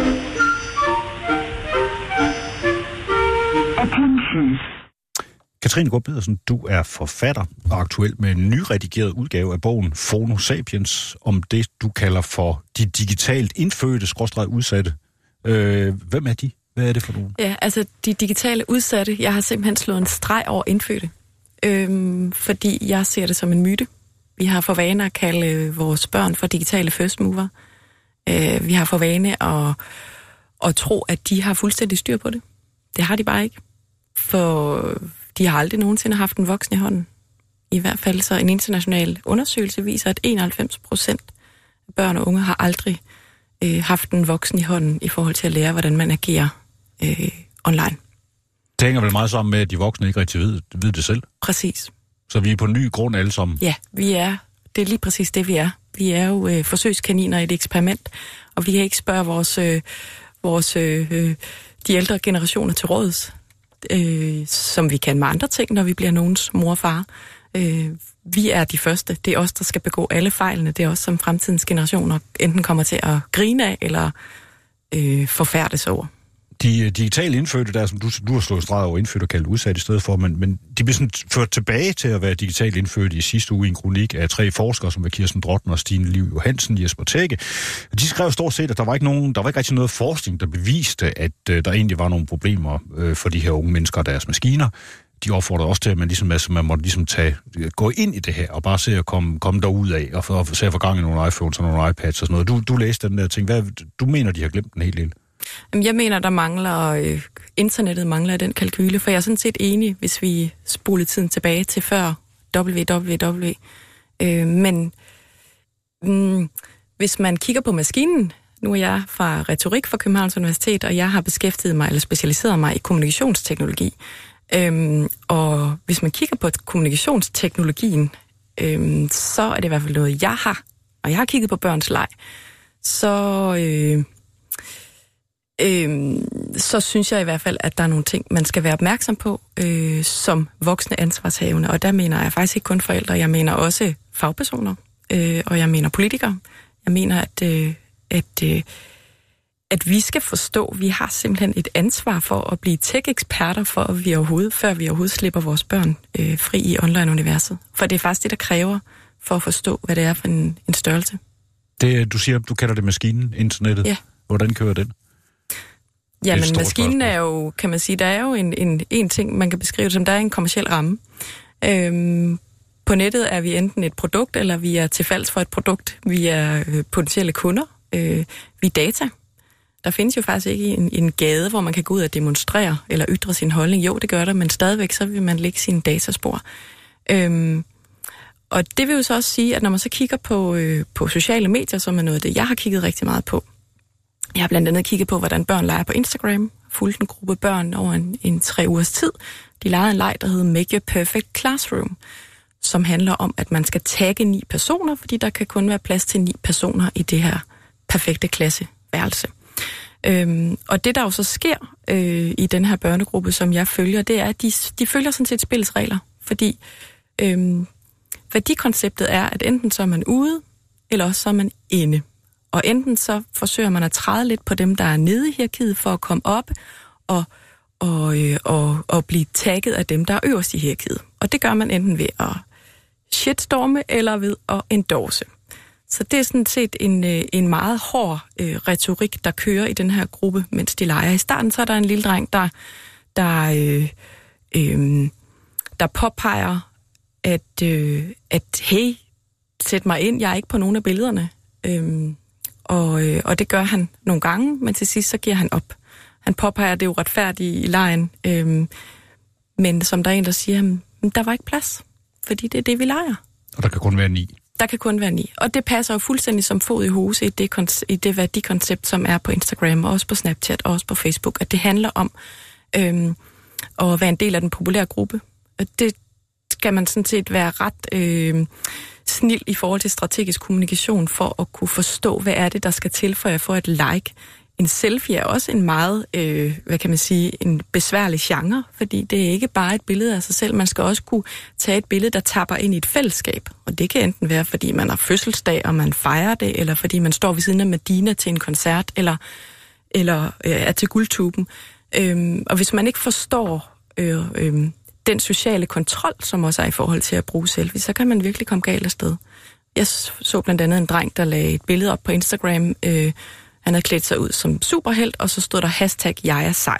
Attention. Katrine Gård Pedersen, du er forfatter og aktuel med en nyredigeret udgave af bogen Fono Sapiens, om det, du kalder for de digitalt indfødte skråstreg udsatte. Øh, hvem er de? Hvad er det for nogen? Ja, altså de digitale udsatte, jeg har simpelthen slået en streg over indfødte, øhm, fordi jeg ser det som en myte. Vi har for vane at kalde vores børn for digitale first mover. Øh, vi har for vane at, at tro, at de har fuldstændig styr på det. Det har de bare ikke. For de har aldrig nogensinde haft en voksen i hånden. I hvert fald så en international undersøgelse viser, at enoghalvfems procent af børn og unge har aldrig øh, haft en voksen i hånden i forhold til at lære, hvordan man agerer øh, online. Det hænger vel meget sammen med, at de voksne ikke rigtig ved, ved det selv? Præcis. Så vi er på ny grund alle sammen? Ja, vi er. Det er lige præcis det, vi er. Vi er jo øh, forsøgskaniner i et eksperiment, og vi kan ikke spørge vores, øh, vores øh, de ældre generationer til råds, øh, som vi kan med andre ting, når vi bliver nogens mor og far. Øh, vi er de første. Det er os, der skal begå alle fejlene. Det er os, som fremtidens generationer enten kommer til at grine af, eller øh, forfærdes over. De digitale indfødte, der som du, du har slået streg over indfødte og kaldt udsat i stedet for, men, men de blev sådan ført tilbage til at være digitalt indfødte i sidste uge i en kronik af tre forskere, som var Kirsten Drotten og Stine Liv Johansen, Jesper Tække. De skrev stort set, at der var ikke nogen, der var ikke rigtig noget forskning, der beviste, at uh, der egentlig var nogle problemer uh, for de her unge mennesker og deres maskiner. De opfordrede også til, at man ligesom, altså, man måtte ligesom tage, gå ind i det her og bare se at komme, komme derud af og, og se at få gang i nogle iPhones og nogle iPads og sådan noget. Du, du læste den der ting. Hvad, du mener, de har glemt den helt lille? Jeg mener, der mangler, øh, internettet mangler den kalkyle, for jeg er sådan set enig, hvis vi spoler tiden tilbage til før W W W. Øh, men mm, hvis man kigger på maskinen, nu er jeg fra retorik fra Københavns Universitet, og jeg har beskæftiget mig, eller specialiseret mig i kommunikationsteknologi. Øh, og hvis man kigger på kommunikationsteknologien, øh, så er det i hvert fald noget, jeg har, og jeg har kigget på børns leg, så... Øh, Øhm, så synes jeg i hvert fald, at der er nogle ting, man skal være opmærksom på øh, som voksne ansvarshavende. Og der mener jeg faktisk ikke kun forældre, jeg mener også fagpersoner, øh, og jeg mener politikere. Jeg mener, at, øh, at, øh, at vi skal forstå, at vi har simpelthen et ansvar for at blive tech-eksperter, for at vi overhovedet, før vi overhovedet slipper vores børn øh, fri i online-universet. For det er faktisk det, der kræver for at forstå, hvad det er for en, en størrelse. Det, du siger, du kalder det maskinen, internettet. Ja. Hvordan kører den? Ja, men maskinen er jo, kan man sige, der er jo en, en, en ting, man kan beskrive som, der er en kommerciel ramme. Øhm, på nettet er vi enten et produkt, eller vi er til falds for et produkt. Vi er øh, potentielle kunder. Øh, vi er data. Der findes jo faktisk ikke en, en gade, hvor man kan gå ud og demonstrere eller ytre sin holdning. Jo, det gør der, men stadigvæk så vil man lægge sine dataspor. Øhm, og det vil jo så også sige, at når man så kigger på, øh, på sociale medier, som er noget af det, jeg har kigget rigtig meget på. Jeg har blandt andet kigget på, hvordan børn leger på Instagram. Fulgte en gruppe børn over en, en tre ugers tid. De legede en leg, der hedder Make Your Perfect Classroom, som handler om, at man skal tagge ni personer, fordi der kan kun være plads til ni personer i det her perfekte klasseværelse. Øhm, og det, der jo så sker øh, i den her børnegruppe, som jeg følger, det er, at de, de følger sådan set spillets regler. Fordi øhm, værdikonceptet er, at enten så er man ude, eller også så er man inde. Og enten så forsøger man at træde lidt på dem, der er nede i hierarkiet, for at komme op og, og, øh, og, og blive tagget af dem, der er øverst i hierarkiet. Og det gør man enten ved at shitstorme eller ved at endorse. Så det er sådan set en, en meget hård øh, retorik, der kører i den her gruppe, mens de leger. I starten så er der en lille dreng, der, der, øh, øh, der påpeger, at, øh, at hey, sæt mig ind, jeg er ikke på nogen af billederne. Øh, Og, øh, og det gør han nogle gange, men til sidst så giver han op. Han påpeger det uretfærdige i lejen, øh, men som der er en, der siger, der var ikke plads, fordi det er det, vi leger. Og der kan kun være ni. Der kan kun være ni. Og det passer jo fuldstændig som fod i hose i det, i det værdikoncept, som er på Instagram, og også på Snapchat, og også på Facebook, at det handler om øh, at være en del af den populære gruppe. Det skal man sådan set være ret øh, snil i forhold til strategisk kommunikation, for at kunne forstå, hvad er det, der skal til, for at få et like. En selfie er også en meget, øh, hvad kan man sige, en besværlig genre, fordi det er ikke bare et billede af sig selv. Man skal også kunne tage et billede, der tapper ind i et fællesskab. Og det kan enten være, fordi man har fødselsdag, og man fejrer det, eller fordi man står ved siden af Medina til en koncert, eller, eller øh, er til guldtuben. Øhm, og hvis man ikke forstår øh, øh, den sociale kontrol, som også er i forhold til at bruge selfie, så kan man virkelig komme galt afsted. Jeg så blandt andet en dreng, der lagde et billede op på Instagram. Øh, han havde klædt sig ud som superhelt, og så stod der hashtag jeg er sej.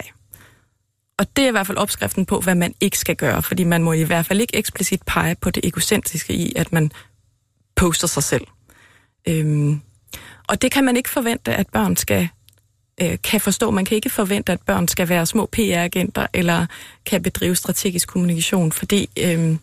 Og det er i hvert fald opskriften på, hvad man ikke skal gøre, fordi man må i hvert fald ikke eksplicit pege på det egocentriske i, at man poster sig selv. Øhm, og det kan man ikke forvente, at børn skal øh, kan forstå. Man kan ikke forvente, at børn skal være små P R-agenter, eller kan bedrive strategisk kommunikation, fordi øh,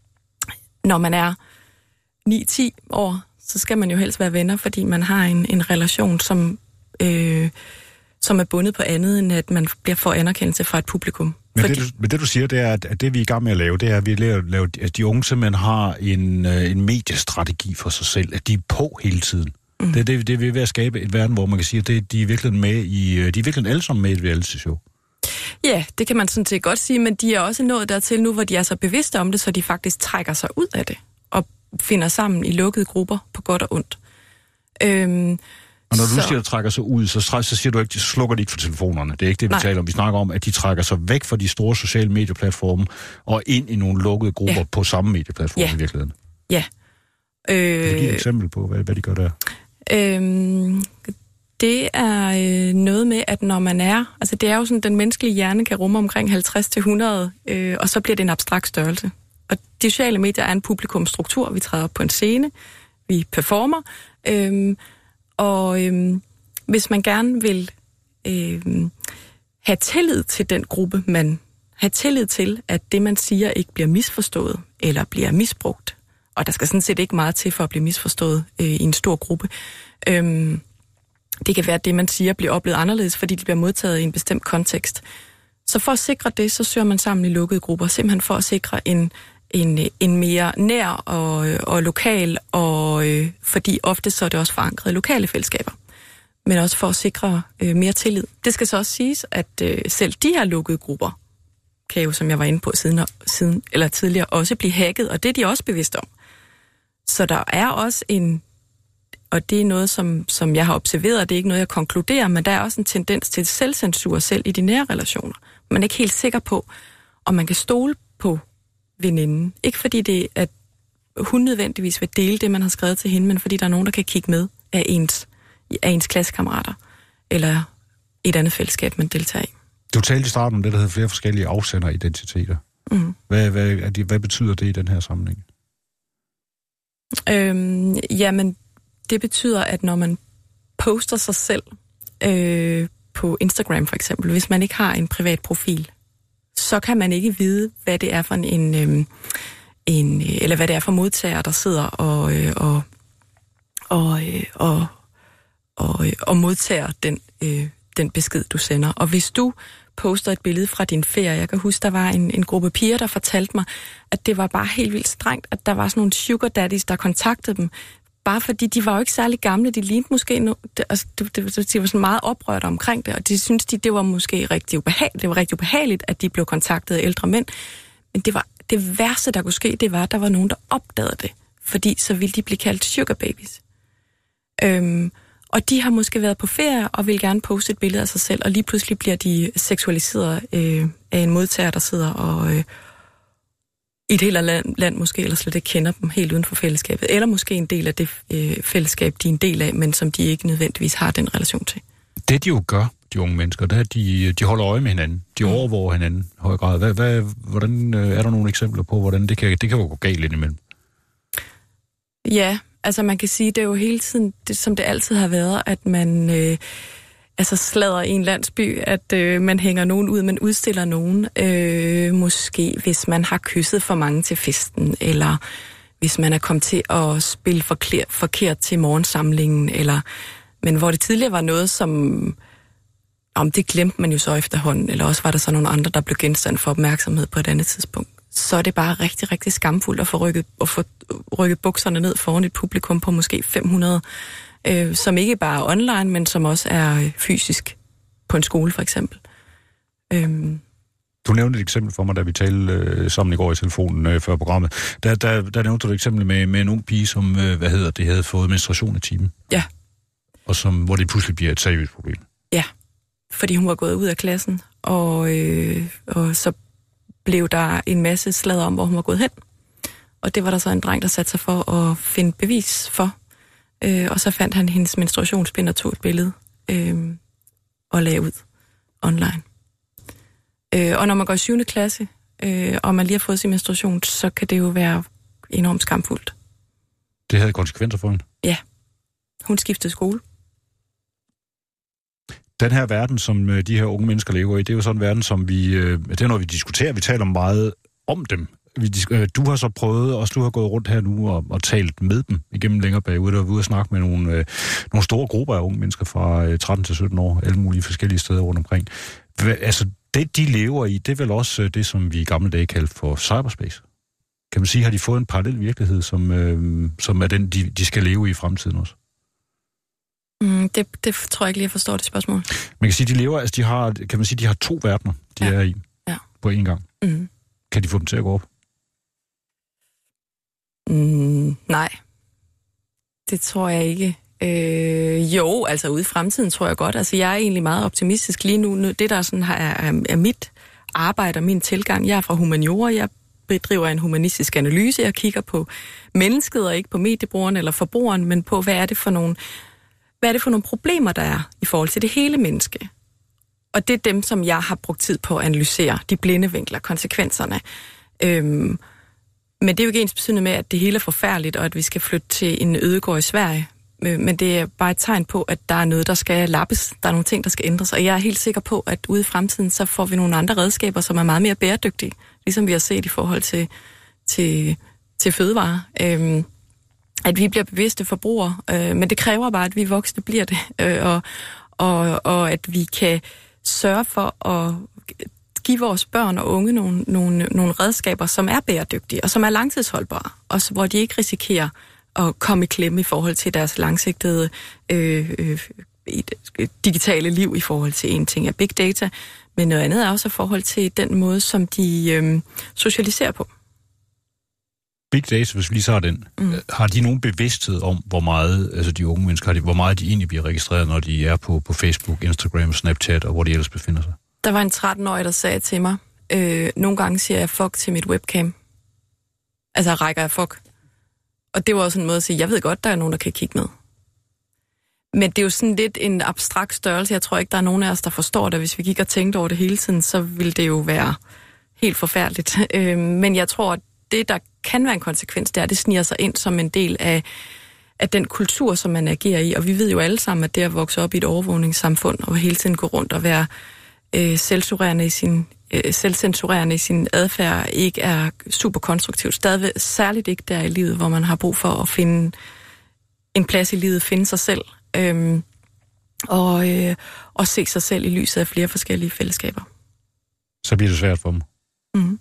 når man er ni til ti år, så skal man jo helst være venner, fordi man har en, en relation, som, øh, som er bundet på andet, end at man bliver for anerkendelse fra et publikum. Men, fordi... det, du, men det du siger, det er, at det vi er i gang med at lave, det er, at vi laver, laver, at de unge simpelthen har en, en mediestrategi for sig selv, at de er på hele tiden. Mm. Det er det, det, vi er ved at skabe et verden, hvor man kan sige, at det, de er virkelig med i, de er virkelig alle sammen med i et reality-show. Ja, det kan man sådan set godt sige, men de er også nået dertil nu, hvor de er så bevidste om det, så de faktisk trækker sig ud af det og finder sammen i lukkede grupper på godt og ondt. Øhm, og når du så... siger, at de trækker sig ud, så, så siger du ikke, så slukker de ikke for telefonerne. Det er ikke det, vi Nej. taler om. Vi snakker om, at de trækker sig væk fra de store sociale medieplatforme og ind i nogle lukkede grupper ja. på samme medieplatforme ja. i virkeligheden. Ja. Øh... Kan du give et eksempel på, hvad, hvad de gør der? Øhm, det er øh, noget med, at når man er... Altså, det er jo sådan, den menneskelige hjerne kan rumme omkring halvtreds til hundrede, øh, og så bliver det en abstrakt størrelse. Og de sociale medier er en publikumstruktur. Vi træder op på en scene, vi performer, øhm, og øhm, hvis man gerne vil øhm, have tillid til den gruppe, man have tillid til, at det, man siger, ikke bliver misforstået eller bliver misbrugt, og der skal sådan set ikke meget til for at blive misforstået øh, i en stor gruppe. Øhm, det kan være, at det, man siger, bliver oplevet anderledes, fordi det bliver modtaget i en bestemt kontekst. Så for at sikre det, så søger man sammen i lukkede grupper, simpelthen for at sikre en En, en mere nær og, og lokal, og øh, fordi ofte så er det også forankret i lokale fællesskaber, men også for at sikre øh, mere tillid. Det skal så også siges, at øh, selv de her lukkede grupper kan jo, som jeg var inde på siden, siden, eller tidligere, også blive hacket, og det er de også bevidste om. Så der er også en, og det er noget, som, som jeg har observeret, det er ikke noget, jeg konkluderer, men der er også en tendens til selvcensur selv i de nære relationer. Man er ikke helt sikker på, om man kan stole på veninden. Ikke fordi det at hun nødvendigvis vil dele det, man har skrevet til hende, men fordi der er nogen, der kan kigge med af ens, af ens klassekammerater, eller et andet fællesskab, man deltager i. Du talte i starten om det, der hedder flere forskellige afsenderidentiteter. Mm. Hvad, hvad, hvad betyder det i den her sammenhæng? Øhm, jamen, det betyder, at når man poster sig selv øh, på Instagram for eksempel, hvis man ikke har en privat profil, så kan man ikke vide, hvad det er for en, en, en eller hvad det er for modtagere, der sidder og og og og, og, og modtager den den besked, du sender. Og hvis du poster et billede fra din ferie, jeg kan huske, der var en, en gruppe piger, der fortalte mig, at det var bare helt vildt strengt, at der var sådan nogle sugar daddies, der kontaktede dem, bare fordi de var jo ikke særlig gamle, de lignede måske, no, det, altså, det, det, de var sådan meget oprørte omkring det, og de syntes, de, det var måske rigtig ubehageligt, det var rigtig ubehageligt, at de blev kontaktet af ældre mænd, men det var det værste, der kunne ske, det var, at der var nogen, der opdagede det, fordi så ville de blive kaldt sugar babies. Øhm, og de har måske været på ferie, og vil gerne poste et billede af sig selv, og lige pludselig bliver de seksualiseret øh, af en modtager, der sidder og... Øh, i et helt land, land måske, eller slet ikke kender dem helt uden for fællesskabet, eller måske en del af det øh, fællesskab, de er en del af, men som de ikke nødvendigvis har den relation til. Det de jo gør, de unge mennesker, det er, at de, de holder øje med hinanden. De mm. overvåger hinanden i høj grad. Hvad, hvad, hvordan, øh, er der nogle eksempler på, hvordan det kan, det kan jo gå galt indimellem? Ja, altså man kan sige, det er jo hele tiden, det, som det altid har været, at man øh, altså slader i en landsby, at øh, man hænger nogen ud, man udstiller nogen. Øh, måske hvis man har kysset for mange til festen, eller hvis man er kommet til at spille forkert, forkert til morgensamlingen, eller, men hvor det tidligere var noget, som om det glemte man jo så efterhånden, eller også var der så nogle andre, der blev genstand for opmærksomhed på et andet tidspunkt. Så er det bare rigtig, rigtig skamfuldt at få rykket, at få rykket bukserne ned foran et publikum på måske fem hundrede, øh, som ikke bare er online, men som også er fysisk på en skole for eksempel. Øhm. Du nævnte et eksempel for mig, da vi talte øh, sammen i går i telefonen øh, før programmet. Der, der, der nævnte du et eksempel med, med en ung pige, som øh, hvad hedder det, havde fået menstruation i timen. Ja. Og som, hvor det pludselig bliver et seriøst problem. Ja, fordi hun var gået ud af klassen, og, øh, og så blev der en masse sladder om, hvor hun var gået hen. Og det var der så en dreng, der satte sig for at finde bevis for. Øh, og så fandt han hendes menstruationsbind og tog et billede øh, og lagde ud online. Øh, og når man går i syvende klasse, øh, og man lige har fået sin menstruation, så kan det jo være enormt skamfuldt. Det havde konsekvenser for hende? Ja. Hun skiftede skole. Den her verden, som de her unge mennesker lever i, det er jo sådan en verden, som vi, det er noget, vi diskuterer. Vi taler meget om dem. Vi, du har så prøvet, også du har gået rundt her nu og, og talt med dem igennem længere periode. Der var ude og snakke med nogle, øh, nogle store grupper af unge mennesker fra tretten til sytten år, alle mulige forskellige steder rundt omkring. Altså, det de lever i, det er vel også det, som vi i gamle dage kaldte for cyberspace. Kan man sige, har de fået en parallel virkelighed, som, øh, som er den, de, de skal leve i i fremtiden også? Mm, det, det tror jeg ikke lige, jeg forstår det spørgsmål. Man kan sige, de lever, altså de har, kan man sige, de har to verdener, de ja. er i ja. på én gang. Mm. Kan de få dem til at gå op? Mm, nej. Det tror jeg ikke. Øh, jo, altså ude i fremtiden tror jeg godt. Altså jeg er egentlig meget optimistisk lige nu. Det der sådan er, er, er mit arbejde og min tilgang. Jeg er fra humaniora, jeg bedriver en humanistisk analyse. Jeg kigger på mennesket og ikke på mediebrugeren eller forbrugeren, men på hvad er det for nogle Hvad er det for nogle problemer, der er i forhold til det hele menneske? Og det er dem, som jeg har brugt tid på at analysere, de blinde vinkler, konsekvenserne. Øhm, men det er jo ikke ensbetydende med, at det hele er forfærdeligt, og at vi skal flytte til en ødegård i Sverige. Men det er bare et tegn på, at der er noget, der skal lappes. Der er nogle ting, der skal ændres. Og jeg er helt sikker på, at ude i fremtiden, så får vi nogle andre redskaber, som er meget mere bæredygtige. Ligesom vi har set i forhold til, til, til fødevarer. Øhm, at vi bliver bevidste forbrugere, øh, men det kræver bare, at vi voksne bliver det, øh, og, og, og at vi kan sørge for at give vores børn og unge nogle, nogle, nogle redskaber, som er bæredygtige, og som er langtidsholdbare, og hvor de ikke risikerer at komme i klemme i forhold til deres langsigtede øh, øh, digitale liv i forhold til en ting af big data, men noget andet er også i forhold til den måde, som de øh, socialiserer på. Big data, hvis vi lige så har den, mm. har de nogen bevidsthed om, hvor meget, altså de unge mennesker, har de, hvor meget de egentlig bliver registreret, når de er på, på Facebook, Instagram, Snapchat og hvor de ellers befinder sig? Der var en tretten-årig, der sagde til mig, øh, nogle gange siger jeg fuck til mit webcam. Altså rækker jeg fuck. Og det var også en måde at sige, jeg ved godt, der er nogen, der kan kigge med. Men det er jo sådan lidt en abstrakt størrelse. Jeg tror ikke, der er nogen af os, der forstår det. Hvis vi gik og tænkte over det hele tiden, så ville det jo være helt forfærdeligt. Øh, men jeg tror, at det, der kan være en konsekvens, det er, at det sniger sig ind som en del af, af den kultur, som man agerer i. Og vi ved jo alle sammen, at det at vokse op i et overvågningssamfund og hele tiden gå rundt og være øh, selvcensurerende i sin, øh, selvcensurerende i sin adfærd, ikke er super konstruktivt. Stadig, særligt ikke der i livet, hvor man har brug for at finde en plads i livet, finde sig selv øh, og, øh, og se sig selv i lyset af flere forskellige fællesskaber. Så bliver det svært for dem. Mhm.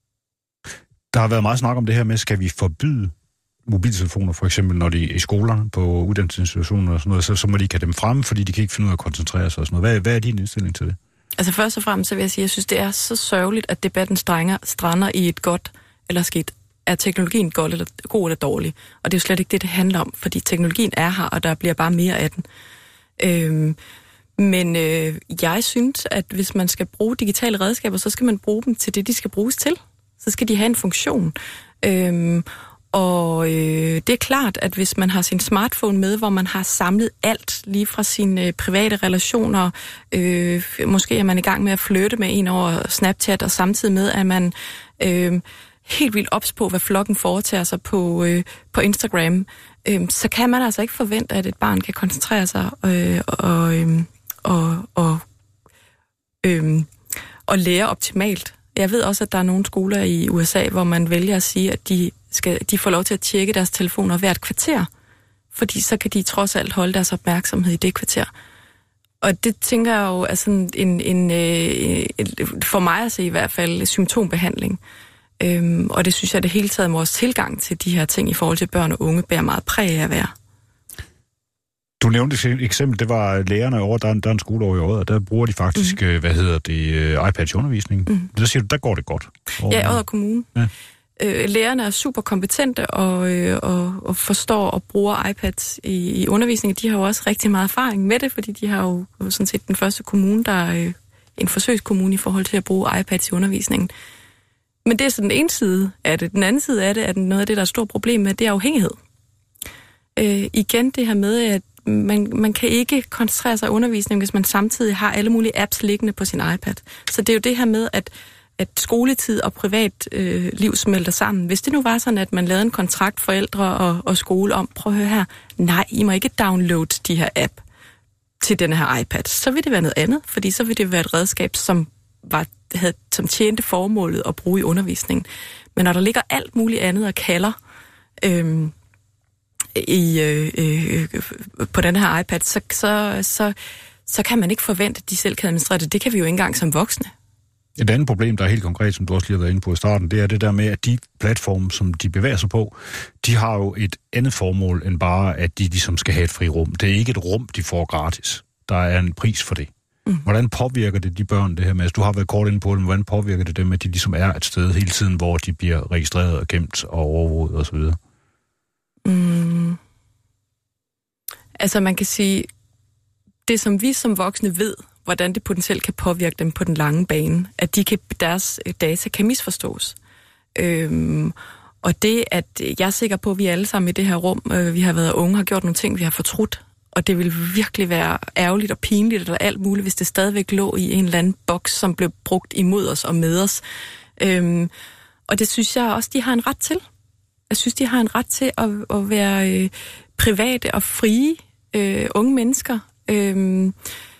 Der har været meget snak om det her med, skal vi forbyde mobiltelefoner, for eksempel når de er i skolerne, på uddannelsesinstitutioner og sådan noget, så, så må de ikke have dem fremme, fordi de kan ikke finde ud af at koncentrere sig og sådan noget. Hvad, hvad er din indstilling til det? Altså først og fremmest så vil jeg sige, at jeg synes, det er så sørgeligt, at debatten stranger, strander i et godt eller skidt. Er teknologien godt eller, god eller dårlig? Og det er jo slet ikke det, det handler om, fordi teknologien er her, og der bliver bare mere af den. Øhm, men øh, jeg synes, at hvis man skal bruge digitale redskaber, så skal man bruge dem til det, de skal bruges til. Så skal de have en funktion. Øhm, og øh, det er klart, at hvis man har sin smartphone med, hvor man har samlet alt, lige fra sine øh, private relationer, øh, måske er man i gang med at flytte med en over Snapchat, og samtidig med, at man øh, helt vildt ops på, hvad flokken foretager sig på, øh, på Instagram, øh, så kan man altså ikke forvente, at et barn kan koncentrere sig øh, og, øh, og, og, øh, og lære optimalt. Jeg ved også, at der er nogle skoler i U S A, hvor man vælger at sige, at de, skal, de får lov til at tjekke deres telefoner hvert kvarter, fordi så kan de trods alt holde deres opmærksomhed i det kvarter. Og det tænker jeg jo er sådan en, en, en for mig at se i hvert fald, symptombehandling. Øhm, og det synes jeg, det hele taget vores tilgang til de her ting i forhold til børn og unge bærer meget præg af at være. Du nævnte et eksempel, det var lærerne over, der er en, der er en skole over i året, og der bruger de faktisk, mm. hvad hedder det, iPads i undervisningen. Mm. Der siger du, der går det godt. Over ja, Odder Kommune. Ja. Øh, lærerne er super kompetente og, øh, og, og forstår og bruger iPads i, i undervisningen. De har jo også rigtig meget erfaring med det, fordi de har jo sådan set den første kommune, der er øh, en forsøgskommune i forhold til at bruge iPads i undervisningen. Men det er så den ene side af det. Den anden side af det er noget af det, der er et stort problem med, det er afhængighed. Øh, igen det her med, at man, man kan ikke koncentrere sig om undervisning, hvis man samtidig har alle mulige apps liggende på sin iPad. Så det er jo det her med, at at skoletid og privat øh, liv smelter sammen. Hvis det nu var sådan, at man lavede en kontrakt forældre og, og skole om, prøv at høre her, nej, I må ikke downloade de her app til den her iPad. Så vil det være noget andet, fordi så vil det være et redskab, som, var, havde, som tjente formålet at bruge i undervisningen. Men når der ligger alt muligt andet og kalder øh, i, øh, øh, på den her iPad, så, så, så, så kan man ikke forvente, at de selv kan administrere det. Det kan vi jo ikke engang som voksne. Et andet problem, der er helt konkret, som du også lige har været inde på i starten, det er det der med, at de platforme, som de bevæger sig på, de har jo et andet formål, end bare, at de ligesom skal have et fri rum. Det er ikke et rum, de får gratis. Der er en pris for det. Mm. Hvordan påvirker det de børn, det her med, altså, du har været kort inde på det, men hvordan påvirker det dem, at de ligesom er et sted hele tiden, hvor de bliver registreret og gemt og overvåget osv.? Mm. Altså man kan sige, det som vi som voksne ved, hvordan det potentielt kan påvirke dem på den lange bane, at de kan, deres data kan misforstås. Øhm, og det, at jeg er sikker på, at vi alle sammen i det her rum, øh, vi har været unge, har gjort nogle ting, vi har fortrudt, og det vil virkelig være ærgerligt og pinligt, eller alt muligt, hvis det stadigvæk lå i en eller anden boks, som blev brugt imod os og med os. Øhm, og det synes jeg også, de har en ret til. Jeg synes, de har en ret til at, at være øh, private og frie øh, unge mennesker. Øhm,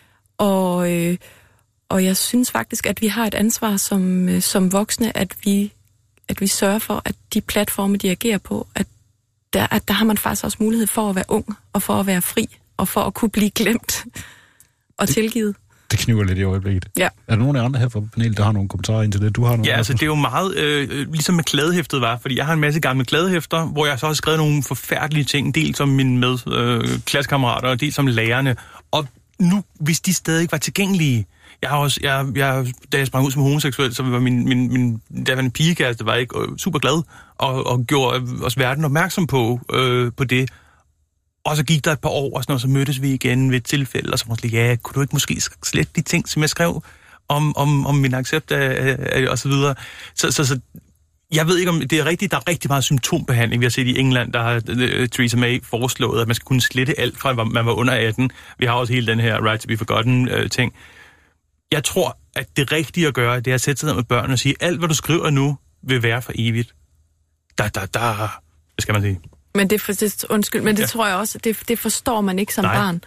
Og, øh, og jeg synes faktisk, at vi har et ansvar som, øh, som voksne, at vi, at vi sørger for, at de platforme, de agerer på, at der, at der har man faktisk også mulighed for at være ung, og for at være fri, og for at kunne blive glemt og det, tilgivet. Det kniver lidt i øjeblikket. Ja. Er der nogen af andre her fra panelet, der har nogle kommentarer ind til det? Du har nogle ja, altså det er jo meget, øh, ligesom med kladehæftet var, fordi jeg har en masse gamle kladehæfter, hvor jeg så har skrevet nogle forfærdelige ting, dels om mine med øh, klassekammerater, og dels om lærerne, og nu, hvis de stadig ikke var tilgængelige. Jeg har også, jeg, jeg, da jeg sprang ud som homoseksuel, så var min, min, min daværende pigekæreste, var ikke super glad, og, og gjorde os verden opmærksom på, øh, på det. Og så gik der et par år, og sådan noget, så mødtes vi igen ved et tilfælde, og så måske, ja, kunne du ikke måske slette de ting, som jeg skrev om, om, om min accept af, af, og så videre. Så, så, så jeg ved ikke, om det er rigtigt. Der er rigtig meget symptombehandling. Vi har set i England, der har uh, Theresa May foreslået, at man skal kunne slette alt fra, man var under atten. Vi har også hele den her right to be forgotten uh, ting. Jeg tror, at det rigtige at gøre, det er at sætte sig ned med børn og sige, alt hvad du skriver nu, vil være for evigt. Da, da, da. Hvad skal man sige? Men det, for, det undskyld, men det ja. tror jeg også, det, det forstår man ikke som Nej. barn.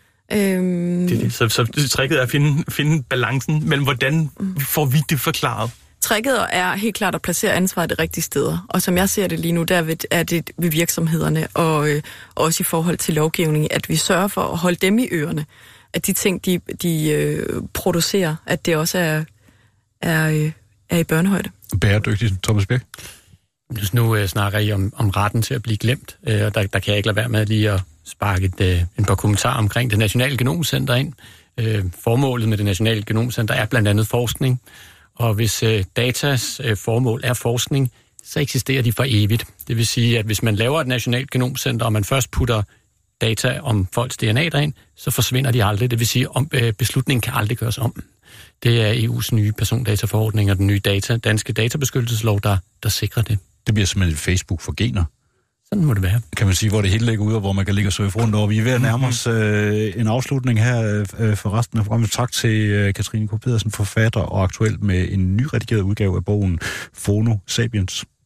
Øhm... Det, det. Så, så tricket er at finde, finde balancen mellem, hvordan får vi det forklaret? Tricket er helt klart at placere ansvaret de rigtige steder. Og som jeg ser det lige nu, der er det ved virksomhederne, og øh, også i forhold til lovgivning, at vi sørger for at holde dem i ørerne. At de ting, de, de øh, producerer, at det også er, er, øh, er i børnehøjde. Bæredygtigt, Thomas Birk? Hvis nu øh, snakker I om, om retten til at blive glemt, øh, og der, der kan jeg ikke lade være med lige at sparke et, øh, en par kommentarer omkring det Nationale Genomcenter ind. Øh, formålet med det Nationale Genomcenter er blandt andet forskning, og hvis øh, datas øh, formål er forskning, så eksisterer de for evigt. Det vil sige, at hvis man laver et Nationalt Genomcenter, og man først putter data om folks D N A derind, så forsvinder de aldrig. Det vil sige, at øh, beslutningen kan aldrig gøres om. Det er E U's nye persondataforordning og den nye data, danske databeskyttelseslov, der, der sikrer det. Det bliver simpelthen Facebook for gener. Sådan må det være. Kan man sige, hvor det hele ligger ud, og hvor man kan ligge og surfe rundt over. Vi er ved at nærme os øh, en afslutning her øh, for resten af programmet. Tak til øh, Katrine K. Pedersen, forfatter og aktuelt med en nyredigeret udgave af bogen Fono Sapiens.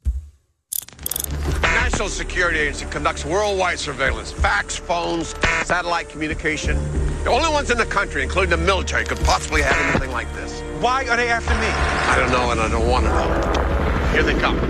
National Security Agency conducts worldwide surveillance, fax, phones, satellite communication. The only ones in the country, including the military, could possibly have anything like this. Why are they after me? I don't know, and I don't want to know. Here they come.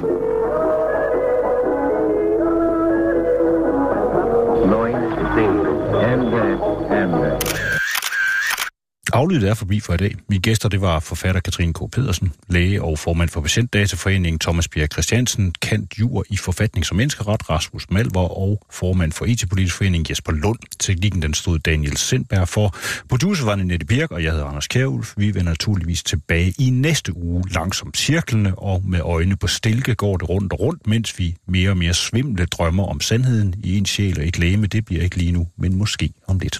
Noise, single, and and Aflyttet er forbi for i dag. Mine gæster, det var forfatter Katrine K. Pedersen, læge og formand for Patientdataforeningen Thomas Bjerg Christiansen, kendt jur i forfatnings- og menneskeret Rasmus Malver og formand for I T-politisk forening Jesper Lund. Teknikken den stod Daniel Sindberg for. Producer var Nette Birk, og jeg hedder Anders Kjærulf. Vi vender naturligvis tilbage i næste uge langsomt cirklende, og med øjne på stilke går det rundt og rundt, mens vi mere og mere svimle drømmer om sandheden i en sjæl og et legeme. Det bliver ikke lige nu, men måske om lidt.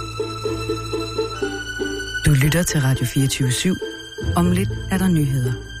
Du lytter til Radio fireogtyve syv. Om lidt er der nyheder.